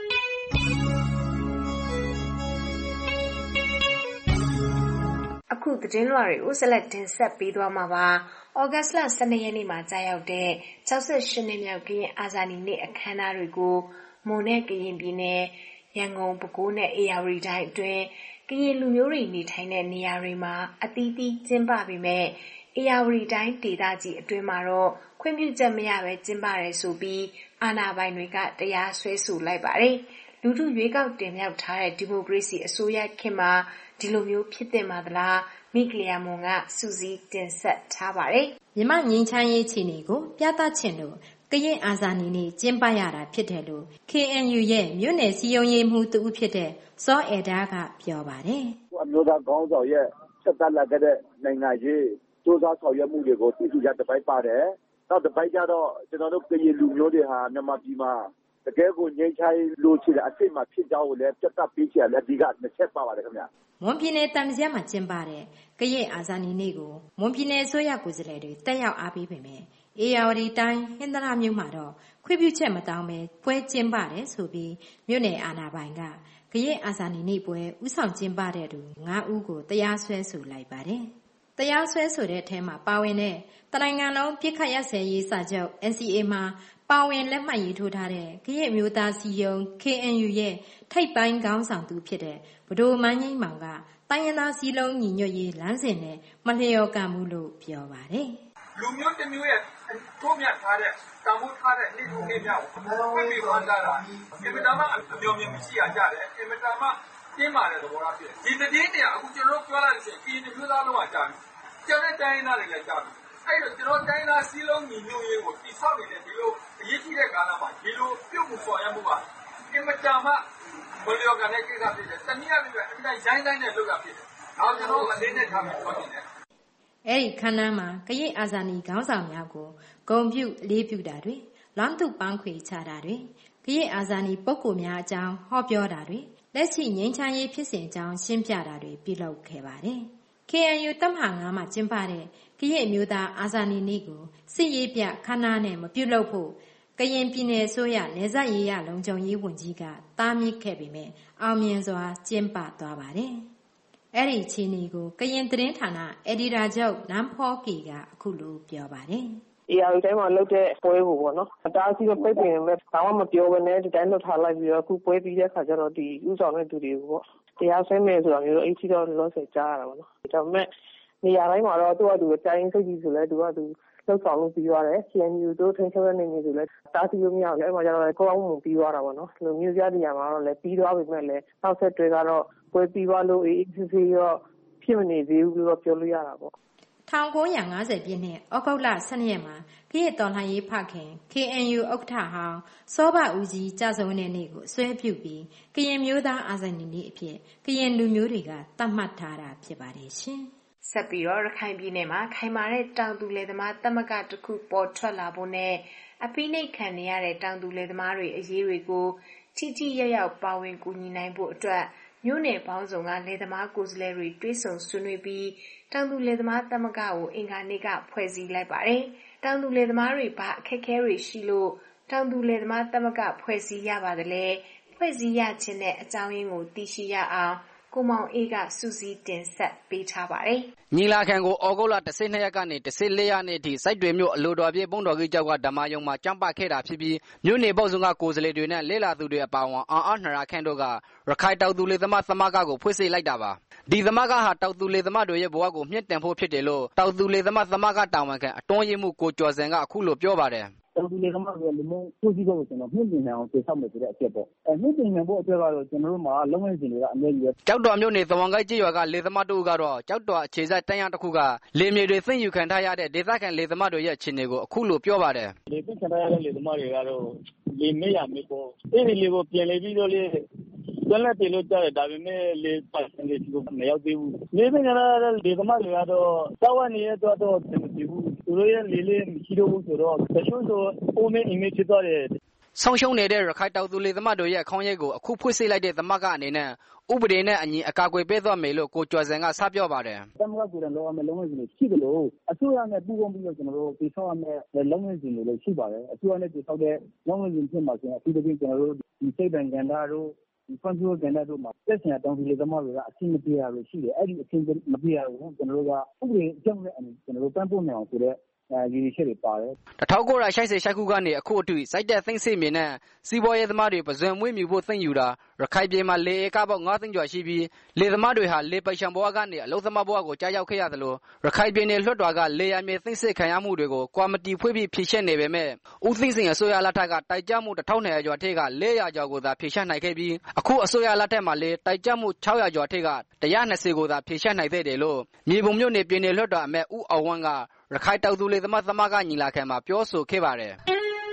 အခုသတင်းလွှာတွေကိုဆက်လက်တင်ဆက်ပေးသွားမှာပါ။ဩဂတ်စ်လဆယ့်နှစ်ရက်နေ့မှာကြာရောက်တဲ့၆၈နှစ်မြောက်ကရင်အာဇာနည်နေ့အခမ်းအနားတွေကိုမွန်နဲ့ကရင်ပြည်နယ်ရန်ကုန်ပဲခူးနဲ့အေရဝတီတိုင်းအတွင်းကရင်လူမျိုးတွေနေထိုင်တဲ့နေရာတွေမှာအသီးသီးကျင်းပပေမဲ့အေရဝတီတိုင်းဒေသကြီးအတွင်းမှာတော့ခွင့်ပြုချက်မရဘဲကျင်းပရဲဆိုပြီးအာဏာပိုင်တွေကတရားစွဲဆိုလိုက်ပါတယ်။လူထုရွေးကောက်တင်မြှောက်ထားတဲ့ဒီမိုကရေစီအစိုးရခေတ်မှာဒီလိုမျိုးဖြစ်သင့်ပါသလားမိကလျာမွန်ကစူးစီးတင်ဆက်ထားပါတယ်။မြန်မာငြိမ်းချမ်းရေးအခြေအနေကိုပြသချင်လို့ကရင်အာဇာနည်နေ့ကျင်းပရတာဖြစ်တယ်လို့ ကေ အန် ယူ ရဲ့မြို့နယ်စည်းရုံးရေးမှူးတဦးဖြစ်တဲ့စောအဲဒါကပြောပါတယ်။အမျိုးသားခေါင်းဆောင်ရဲ့ဆက်သက်လာတဲ့နိုင်ငံရေးစူးစမ်းဆောင်ရွက်မှုတွေကိုသိရှိရတဲ့ပိုင်းပါတယ်။နောက်တစ်ပိုင်းကျတော့ကျွန်တော်တို့ကရင်လူမျိုးတွေဟာမြန်မာပြည်မှာတကယ်ကိုငြိမ်းချမ်းရေးလိုချင်တဲ့အဖြစ်မှာဖြစ်ကြောင်းကိုလည်းပြသပေးချင်တယ်ဒီကနှစ်ချက်ပါပါတယ်ခင်ဗျာ။မွန်ပြည်နယ်တမ်စီယာမှာကျင်းပတဲ့ကရင်အာဇာနည်နေ့ကိုမွန်ပြည်နယ်အစိုးရကိုယ်စားလှယ်တွေတက်ရောက်အားပေးပေမဲ့အေရဝတီတိုင်းဟင်္သာတမြို့မှာတော့ခွင့်ပြုချက်မတောင်းပဲပွဲကျင်းပတယ်ဆိုပြီးမြို့နယ်အာဏာပိုင်ကကရင်အာဇာနည်နေ့ပွဲဥဆောင်ကျင်းပတဲ့သူငါးဦးကိုတရားစွဲဆိုလိုက်ပါတယ်။တရားစွဲဆိုတဲ့အထဲမှာပါဝင်တဲ့တနိုင်ငံလုံးပြစ်ခတ်ရစဲရေးစာချုပ် အန် စီ အေ မှာပါဝင်လက်မှတ်ရေးထိုးထားတဲ့ကရင်မျိုးသားစီယုံ ကေ အန် ယူ ရဲ့ထိပ်ပိုင်းခေါင်းဆောင်သူဖြစ်တဲ့ဗဒိုမန်းကြီးမောင်ကတိုင်းရင်းသားစည်းလုံးညီညွတ်ရေးလမ်းစဉ်နဲ့မလျော်ကန်ဘူးလို့ပြောပါတယ်။လူမျိုးတစ်မျိုးရဲ့ထိုးမြတ်ထားတဲ့တန်ဖိုးထားတဲ့နေ့ထုံးနေ့မြောက်ကိုပြည့်ဝကြတာအင်မတန်မှအမျှော်မြင်မရှိရကြတယ်အင်မတန်မှကျင်းမာတဲ့သဘောထားဖြစ်တယ်ဒီတည်င်းတွေကအခုကျွန်တော်တို့ပြောလိုက်လို့ရှိရင်ပြည်သူမျိုးသားလုံးကကြာပြီကျန်တဲ့တိုင်းသားတွေလည်းကြာပြီအဲ့တော့ကျွန်တော်တိုင်းသားစည်းလုံးညီညွတ်ရေးကိုတိဆောက်နေတဲ့ဒီလိုအရေးကြီးတဲ့ကာလမှာဒီလိုပြုတ်မှုဆောင်ရမှုကအင်မတန်မှဘယ်လိုကနေကိစ္စဖြစ်တယ်တနည်းအားဖြင့်အတိုင်းရိုင်းတိုင်းနဲ့လုပ်တာဖြစ်တယ်နောက်ကျွန်တော်အလေးနဲ့ထားပြီးပြောနေတယ်အဲ့ဒီခန်းနာမှာကရင်အာဇာနည်ခေါင်းဆောင်များကိုဂုဏ်ပြုလေးပြုတာတွေလောင်းတုပန်းခွေချတာတွေကရင်အာဇာနည်ပုဂ္ဂိုလ်များအကြောင်းဟောပြောတာတွေလက်ရှိငြိမ်းချမ်းရေးဖြစ်စဉ်အကြောင်းရှင်းပြတာတွေပြုလုပ်ခဲ့ပါတယ်။ ကေ အန် ယူ တပ်မဟာငါးမှာကျင်းပတဲ့ကရင်အမျိုးသားအာဇာနည်နေ့ကိုစစ်ရေးပြခမ်းနားနဲ့မပြုလုပ်ဖို့ကရင်ပြည်နယ်အစိုးရနယ်စပ်ရေးရလုံခြုံရေးဝန်ကြီးကတားမြစ်ခဲ့ပေမဲ့အောင်မြင်စွာကျင်းပသွားပါတယ်။အဲ့ဒီအခြေအနေကိုကရင်သတင်းဌာနအယ်ဒီတာချုပ်နမ်ဖောကီကအခုလိုပြောပါတယ်။အေရတိုင်းမှာလုပ်တဲ့ပွဲကိုပေါ့နော်အတားအဆီးမပိတ်ပင်မဲ့ဘာမှမပြောဘဲနဲ့ဒီတိုင်းလှုပ်ထားလိုက်ပြီးတော့အခုပွဲပြီးတဲ့ခါကျတော့ဒီဥဆောင်တဲ့သူတွေကိုပေါ့တရားစွဲမယ်ဆိုတာမျိုးအဲ့ဒီတော့လောဆယ်ကြားရတာပေါ့နော်ဒါပေမဲ့နေရာတိုင်းမှာတော့သူ့အတူအတိုင်းစိတ်ကြီးဆိုလဲသူကသူလှုပ်ဆောင်လို့ပြီးသွားတယ် စီ အန် ယူ တို့ထိန်းချုပ်တဲ့နေနေဆိုလဲတားဆီးလို့မရဘူးအဲ့မှာကျတော့ကောင်းမှုပြီးသွားတာပေါ့နော်လူမျိုးကြားတရားမှာတော့လဲပြီးသွားပြီမဲ့လဲနောက်ဆက်တွဲကတော့ပွဲပြီးသွားလို့အေးအေးဆေးဆေးရောဖြစ်မနေသေးဘူးလို့ပြောလို့ရတာပေါ့၁၉၅၀ပြည့်နှစ်ဩဂုတ်လ၁၂ရက်မှာကရင်တော်လှန်ရေးဖခင် ကေ အန် ယူ ဥက္ကဋ္ဌဟောင်းစောဘဦးကြီးကြာဆုံးတဲ့နေ့ကိုအစွဲပြုပြီးကရင်မျိုးသားအာဇာနည်နေ့အဖြစ်ကရင်လူမျိုးတွေကသတ်မှတ်ထားတာဖြစ်ပါတယ်ရှင်။ဆက်ပြီးတော့ရခိုင်ပြည်နယ်မှာခိုင်မာတဲ့တောင်သူလယ်သမားသမဂ္ဂတစ်ခုပေါ်ထွက်လာဖို့နဲ့အပိနှိပ်ခံနေရတဲ့တောင်သူလယ်သမားတွေအရေးတွေကိုထိထိရောက်ရောက်ပါဝင်ကူညီနိုင်ဖို့အတွက်မြို့နယ်ပေါင်းစုံကလယ်သမားကိုယ်စားလှယ်တွေတွဲဆုံဆွေးနွေးပြီးတောင်သူလယ်သမားသမဂ္ဂကိုအင်္ဂါနေ့ကဖွဲ့စည်းလိုက်ပါတယ်။တောင်သူလယ်သမားတွေဘာအခက်အခဲတွေရှိလို့တောင်သူလယ်သမားသမဂ္ဂဖွဲ့စည်းရပါသလဲဖွဲ့စည်းရခြင်းတဲ့အကြောင်းရင်းကိုသိရှိရအောင်ကိုမောင်အေးကစူးစီးတင်ဆက်ပေးထားပါတယ်။ညီလာခံကိုဩဂုတ်လ၁၂ရက်ကနေ၁၄ရက်နေ့ထိစိုက်တွေမြို့အလိုတော်ပြည့်ပုံတော်ကြီးကျောက်ကဓမ္မယုံမှာကျင်းပခဲ့တာဖြစ်ပြီးမြို့နယ်ပေါင်းစုံကကိုယ်စားလှယ်တွေနဲ့လေ့လာသူတွေအပါအဝင်အောင်အောင်နှရာခန့်တို့ကရခိုင်တောက်သူလေသမသမဂ္ဂကိုဖွဲ့စည်းလိုက်တာပါ။ဒီသမဂ္ဂဟာတောက်သူလေသမတို့ရဲ့ဘဝကိုမြင့်တင်ဖို့ဖြစ်တယ်လို့တောက်သူလေသမသမဂ္ဂတာဝန်ခံအတွင်းရေးမှူးကိုကျော်စံကအခုလိုပြောပါတယ်။တောက်သူလေသမဆိုလူမျိုးကိုကြီးဖို့ကျွန်တော်မြင့်တင်နိုင်အောင်တည်ဆောက်မယ်ဆိုတဲ့အချက်ပေါ့။အဲမြင့်တင်နိုင်ဖို့အတွက်ကတော့ကျွန်တော်တို့မှာလုံငန်းစဉ်တွေကအများကြီးပဲ။ကြောက်တော်မြို့နယ်သဝန်ကိုက်ကြီးရွာကလေသမတို့ကတော့ကြောက်တော်အခြေစိုက်တန်းရတစ်ခုကလေမြေတွေသိမ့်ယူခံထားရတဲ့ဒေသခံလေသမတို့ရဲ့အခြေအနေကိုအခုလိုပြောပါတယ်။လေသိမ့်ခံထားရတဲ့လေသမတွေကတော့လေမေးရမေးပေါ့။အဲဒီလေကိုပြင်လေပြီးတော့လေကျန်လက်တေလို့ကြားတယ်ဒါပေမဲ့လေပတ်စံလေးကိုမရောက်သေးဘူးလေသိမ့်ခံထားရတဲ့လေသမတွေကတော့စောက်ဝနေရတော့တော့မကြည့်ဘူးသူတို့ရဲ့လေလေးမရှိတော့ဘူးဆိုတော့တချို့ဆိုအိုးမင်းအိမ်မင်းဖြစ်သွားတယ်ဆုံးရှုံးနေတဲ့ရခိုင်တောက်သူလေသမတို့ရဲ့ခေါင်းရိပ်ကိုအခုဖွင့်စေလိုက်တဲ့သမကအနေနဲ့ဥပဒေနဲ့အညီအကာအကွယ်ပေးသွားမယ်လို့ကိုကျော်စံကစပြောပါတယ်။သမကကိုယ်တိုင်လောရမယ်လုံးဝစီတွေရှိတယ်လို့အစိုးရနဲ့ပူးပေါင်းပြီးတော့ကျွန်တော်တို့ပြေဆောက်ရမယ်လုံးဝစီတွေလည်းရှိပါတယ်။အစိုးရနဲ့ပြေဆောက်တဲ့လုံးဝစီဖြစ်မှာဆိုရင်အထူးသဖြင့်ကျွန်တော်တို့ဒီစိတ်ပံကဏ္ဍတို့ဒီဖွံ့ဖြိုးကဏ္ဍတို့မှာသက်ဆိုင်ရာတောင်သူလေသမတွေကအဆင်မပြေတာတွေရှိတယ်။အဲ့ဒီအဆင်မပြေတာကိုကျွန်တော်တို့ကဥပဒေအကြောင်းနဲ့အညီကျွန်တော်တို့ပန်းပို့နိုင်အောင်ဆိုတဲ့ရည်ရည်ချက်တွေပါတယ်။၁၉၈၈ခုကနေအခုအထိစိုက်တဲ့သိမ့်စစ်မြေနဲ့စီးပွားရေးသမားတွေပဇွန်မွေးမြူဖို့သိမ့်ယူတာရခိုင်ပြည်မှာလေဧကပေါင်း၅သိန်းကျော်ရှိပြီးလေသမားတွေဟာလေပိုင်ရှင်ဘဝကနေအလုံးသမားဘဝကိုကြားရောက်ခဲ့ရတယ်လို့ရခိုင်ပြည်နယ်လွှတ်တော်ကလေယာမြေသိမ့်စစ်ခံရမှုတွေကိုကွာမတီဖွဲ့ပြီးဖြေရှင်းနေပေမဲ့ဦးသိန်းစိန်အစိုးရလက်ထက်ကတိုက်ကြမှုတစ်ထောင်နှစ်ရာကျော်ထက်ကလေးရာကျော်ကိုသာဖြေရှင်းနိုင်ခဲ့ပြီးအခုအစိုးရလက်ထက်မှာလေတိုက်ကြမှု၆ရာကျော်ထက်က၁၂၀ကိုသာဖြေရှင်းနိုင်သေးတယ်လို့မြေပုံမြို့နယ်ပြည်နယ်လွှတ်တော်အမတ်ဦးအောင်ဝမ်းကရခိုင်တောက်သူလေသမသမဂ္ဂညီလာခံမှာပြောဆိုခဲ့ပါတယ်။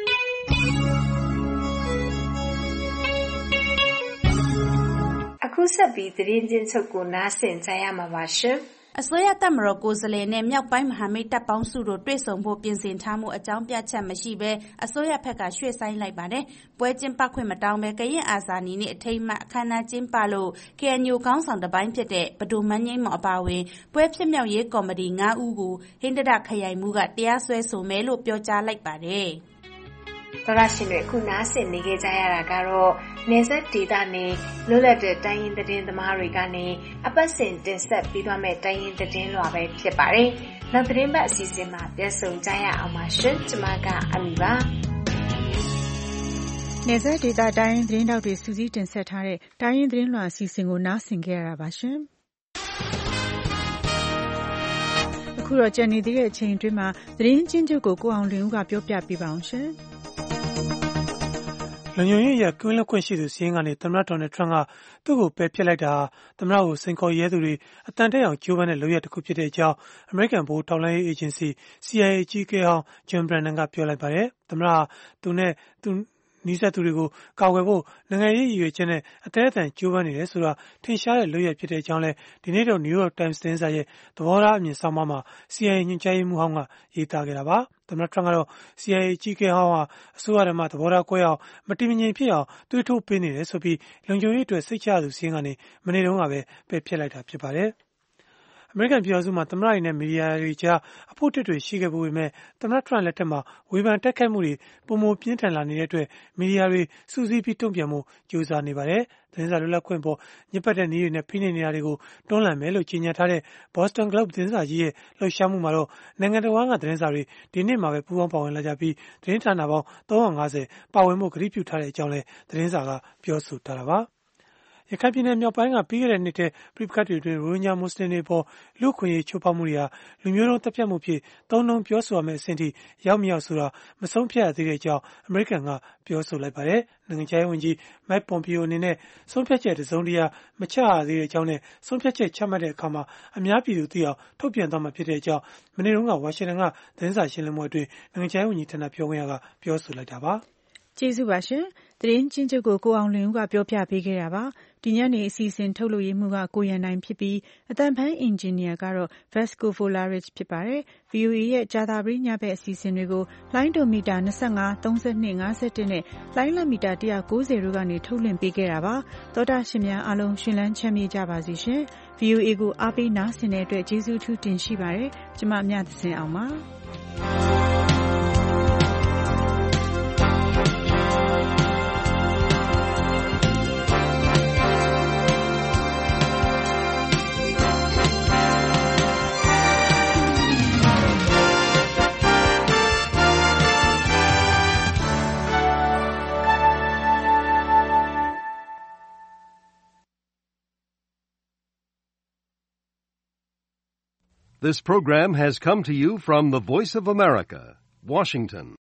အခုဆက်ပြီးသတင်းချင်းချုပ်ကိုနားဆင်ကြရမှာပါရှင်။အစိုးရတပ်မတော်ကိုယ်စားလှယ်နဲ့မြောက်ပိုင်းမဟာမိတ်တပ်ပေါင်းစုတို့တွေ့ဆုံဖို့ပြင်ဆင်ထားမှုအကြောင်းပြချက်မရှိဘဲအစိုးရဘက်ကရွှေ့ဆိုင်းလိုက်ပါတယ်။ပွဲကျင်းပခွင့်မတောင်းဘဲကရင်အာဇာနည်နေ့အထိမ်းအမှတ်အခမ်းအနားကျင်းပလို့ K N U ခေါင်းဆောင်တစ်ပိုင်းဖြစ်တဲ့ဘဒိုမန်းငိမ့်မော်အပါအဝင်ပွဲဖြစ်မြောက်ရေးကော်မတီ၅ဦးကိုဟင်္ဒဒခရိုင်မှုကတရားစွဲဆိုမယ်လို့ပြောကြားလိုက်ပါတယ်။သောရရှင်တွေအခုနားဆင်နေကြကြရတာကတော့နေဆက်ဒေတာနဲ့လွတ်လပ်တဲ့တိုင်းရင်းသတင်းသမားတွေကနေအပတ်စဉ်တင်ဆက်ပြီးသွားမဲ့တိုင်းရင်းသတင်းလွှာပဲဖြစ်ပါတယ်။နောက်သတင်းပတ်အစီအစဉ်မှာပြန်ဆုံကြရအောင်ပါရှင်။ကျွန်မကအမီပါ။နေဆက်ဒေတာတိုင်းရင်းသတင်းတောက်တွေစူးစီးတင်ဆက်ထားတဲ့တိုင်းရင်းသတင်းလွှာအစီအစဉ်ကိုနားဆင်ကြရတာပါရှင်။အခုတော့ကြံနေသေးတဲ့အချိန်အတွင်းမှာသတင်းချင်းချုပ်ကိုကိုအောင်လင်းဦးကပြောပြပေးပါအောင်ရှင်။လုံခြုံရေးအရကွင်းလက်ခွင့်ရှိသူစီးရင်ကနေသမ္မတဒေါ်နယ်ထရန့်ကသူ့ကိုပယ်ဖျက်လိုက်တာသမ္မတကိုစိန်ခေါ်ရဲသူတွေအတန်တက်အောင်ကြိုးပမ်းတဲ့လုပ်ရက်တစ်ခုဖြစ်တဲ့အကြောင်းအမေရိကန်ဗဟိုထောက်လှမ်းရေးအေဂျင်စီ C I A အကြီးအကဲဟောင်း John Brennan ကပြောလိုက်ပါတယ်။သမ္မတဟာသူနဲ့သူနီးစပ်သူတွေကိုကာကွယ်ဖို့နိုင်ငံရေးရည်ရွယ်ချက်နဲ့အသေးအတန်ကြိုးပမ်းနေတယ်ဆိုတာထင်ရှားတဲ့လုပ်ရဖြစ်တဲ့အကြောင်းလဲဒီနေ့တော့ New York Times သတင်းစာရဲ့သဘောထားအမြင်ဆောင်းပါးမှာ C I A ညွှန်ကြားရေးမှူးဟောင်းကရေးသားခဲ့တာပါ။သမ္မတထရန့်ကတော့ C I A အကြီးအကဲဟောင်းဟာအစိုးရထဲမှာသဘောထားကွဲအောင်မတည်မငြိမ်ဖြစ်အောင်တွေးထိုးပေးနေတယ်ဆိုပြီးလုံခြုံရေးအတွက်စိတ်ချသူစီးရင်ကနေမနေ့တုန်းကပဲပယ်ဖျက်လိုက်တာဖြစ်ပါတယ်။အမေရိကန်ပြည်ထောင်စုမှာသမ္မတတွေနဲ့မီဒီယာတွေကြားအဖို့တစ်တွေရှိခဲ့ပေမဲ့သမ္မတထရန့်လက်ထက်မှာဝေဖန်တိုက်ခိုက်မှုတွေပုံမပြင်းထန်လာနေတဲ့အတွက်မီဒီယာတွေစူးစီးပြီးတုံ့ပြန်မှုကြိုးစားနေပါတယ်။သတင်းစာလွတ်လပ်ခွင့်ပေါ်ညစ်ပတ်တဲ့နည်းတွေနဲ့ဖိနှိပ်နေတာတွေကိုတွန်းလှန်မယ်လို့ကြေညာထားတဲ့ Boston Globe သတင်းစာကြီးရဲ့လှုပ်ရှားမှုမှာတော့နိုင်ငံတော်ကသတင်းစာတွေဒီနေ့မှာပဲပူးပေါင်းပါဝင်လာကြပြီးသတင်းဌာနပေါင်း၃၅၀ပါဝင်မှုကတိပြုထားတဲ့အကြောင်းလည်းသတင်းစာကပြောဆိုထားတာပါ။ရခိုင်ပြည်နယ်မြောက်ပိုင်းကပြီးခဲ့တဲ့နှစ်ထဲပြည်ပခတ်တွေအတွင်းရိုဟင်ဂျာမွတ်စလင်တွေပေါ်လူခွင့်ရေးချိုးဖောက်မှုတွေဟာလူမျိုးတုံးတပ်ဖြတ်မှုဖြစ်သုံးနှုန်းပြောဆိုရမယ့်အဆင့်ထိရောက်မရောက်ဆိုတာမဆုံးဖြတ်ရသေးတဲ့အကြောင်းအမေရိကန်ကပြောဆိုလိုက်ပါတယ်။နိုင်ငံခြားရေးဝန်ကြီး Mike Pompeo အနေနဲ့ဆုံးဖြတ်ချက်တစ်စုံတရာမချရသေးတဲ့အကြောင်းနဲ့ဆုံးဖြတ်ချက်ချမှတ်တဲ့အခါမှာအများပြည်သူသိအောင်ထုတ်ပြန်သွားမှာဖြစ်တဲ့အကြောင်းမနေ့တုန်းကဝါရှင်တန်ကသတင်းစာရှင်းလင်းပွဲအတွင်းနိုင်ငံခြားရေးဝန်ကြီးဌာနပြောခွင့်ရကပြောဆိုလိုက်တာပါ။ကျေးဇူးပါရှင်။သတင်းချင်းချုပ်ကိုကိုအောင်လင်းဦးကပြောပြပေးခဲ့တာပါ။ဒီညနေအစီအစဉ်ထုတ်လုပ်ရေးမှူးကကိုရန်နိုင်ဖြစ်ပြီးအတန်ဖန်အင်ဂျင်နီယာကတော့ Vasco Volarich ဖြစ်ပါတယ်။ V O A ရဲ့ကြာသပတေးညဘက်အစီအစဉ်တွေကိုလိုင်းဒိုမီတာ၂၅, ၃၂, ၅၁နဲ့လိုင်းလမီတာ၁၉၀တို့ကနေထုတ်လွှင့်ပေးခဲ့တာပါ။သောတာရှင်များအားလုံးရှင်လန်းချမ်းမြေ့ကြပါစေရှင်။ V O A ကိုအားပေးနားဆင်တဲ့အတွက်ကျေးဇူးထူးတင်ရှိပါတယ်။ကျွန်မမြတ်သဇင်အောင်ပါ။ This program has come to you from the Voice of America, Washington.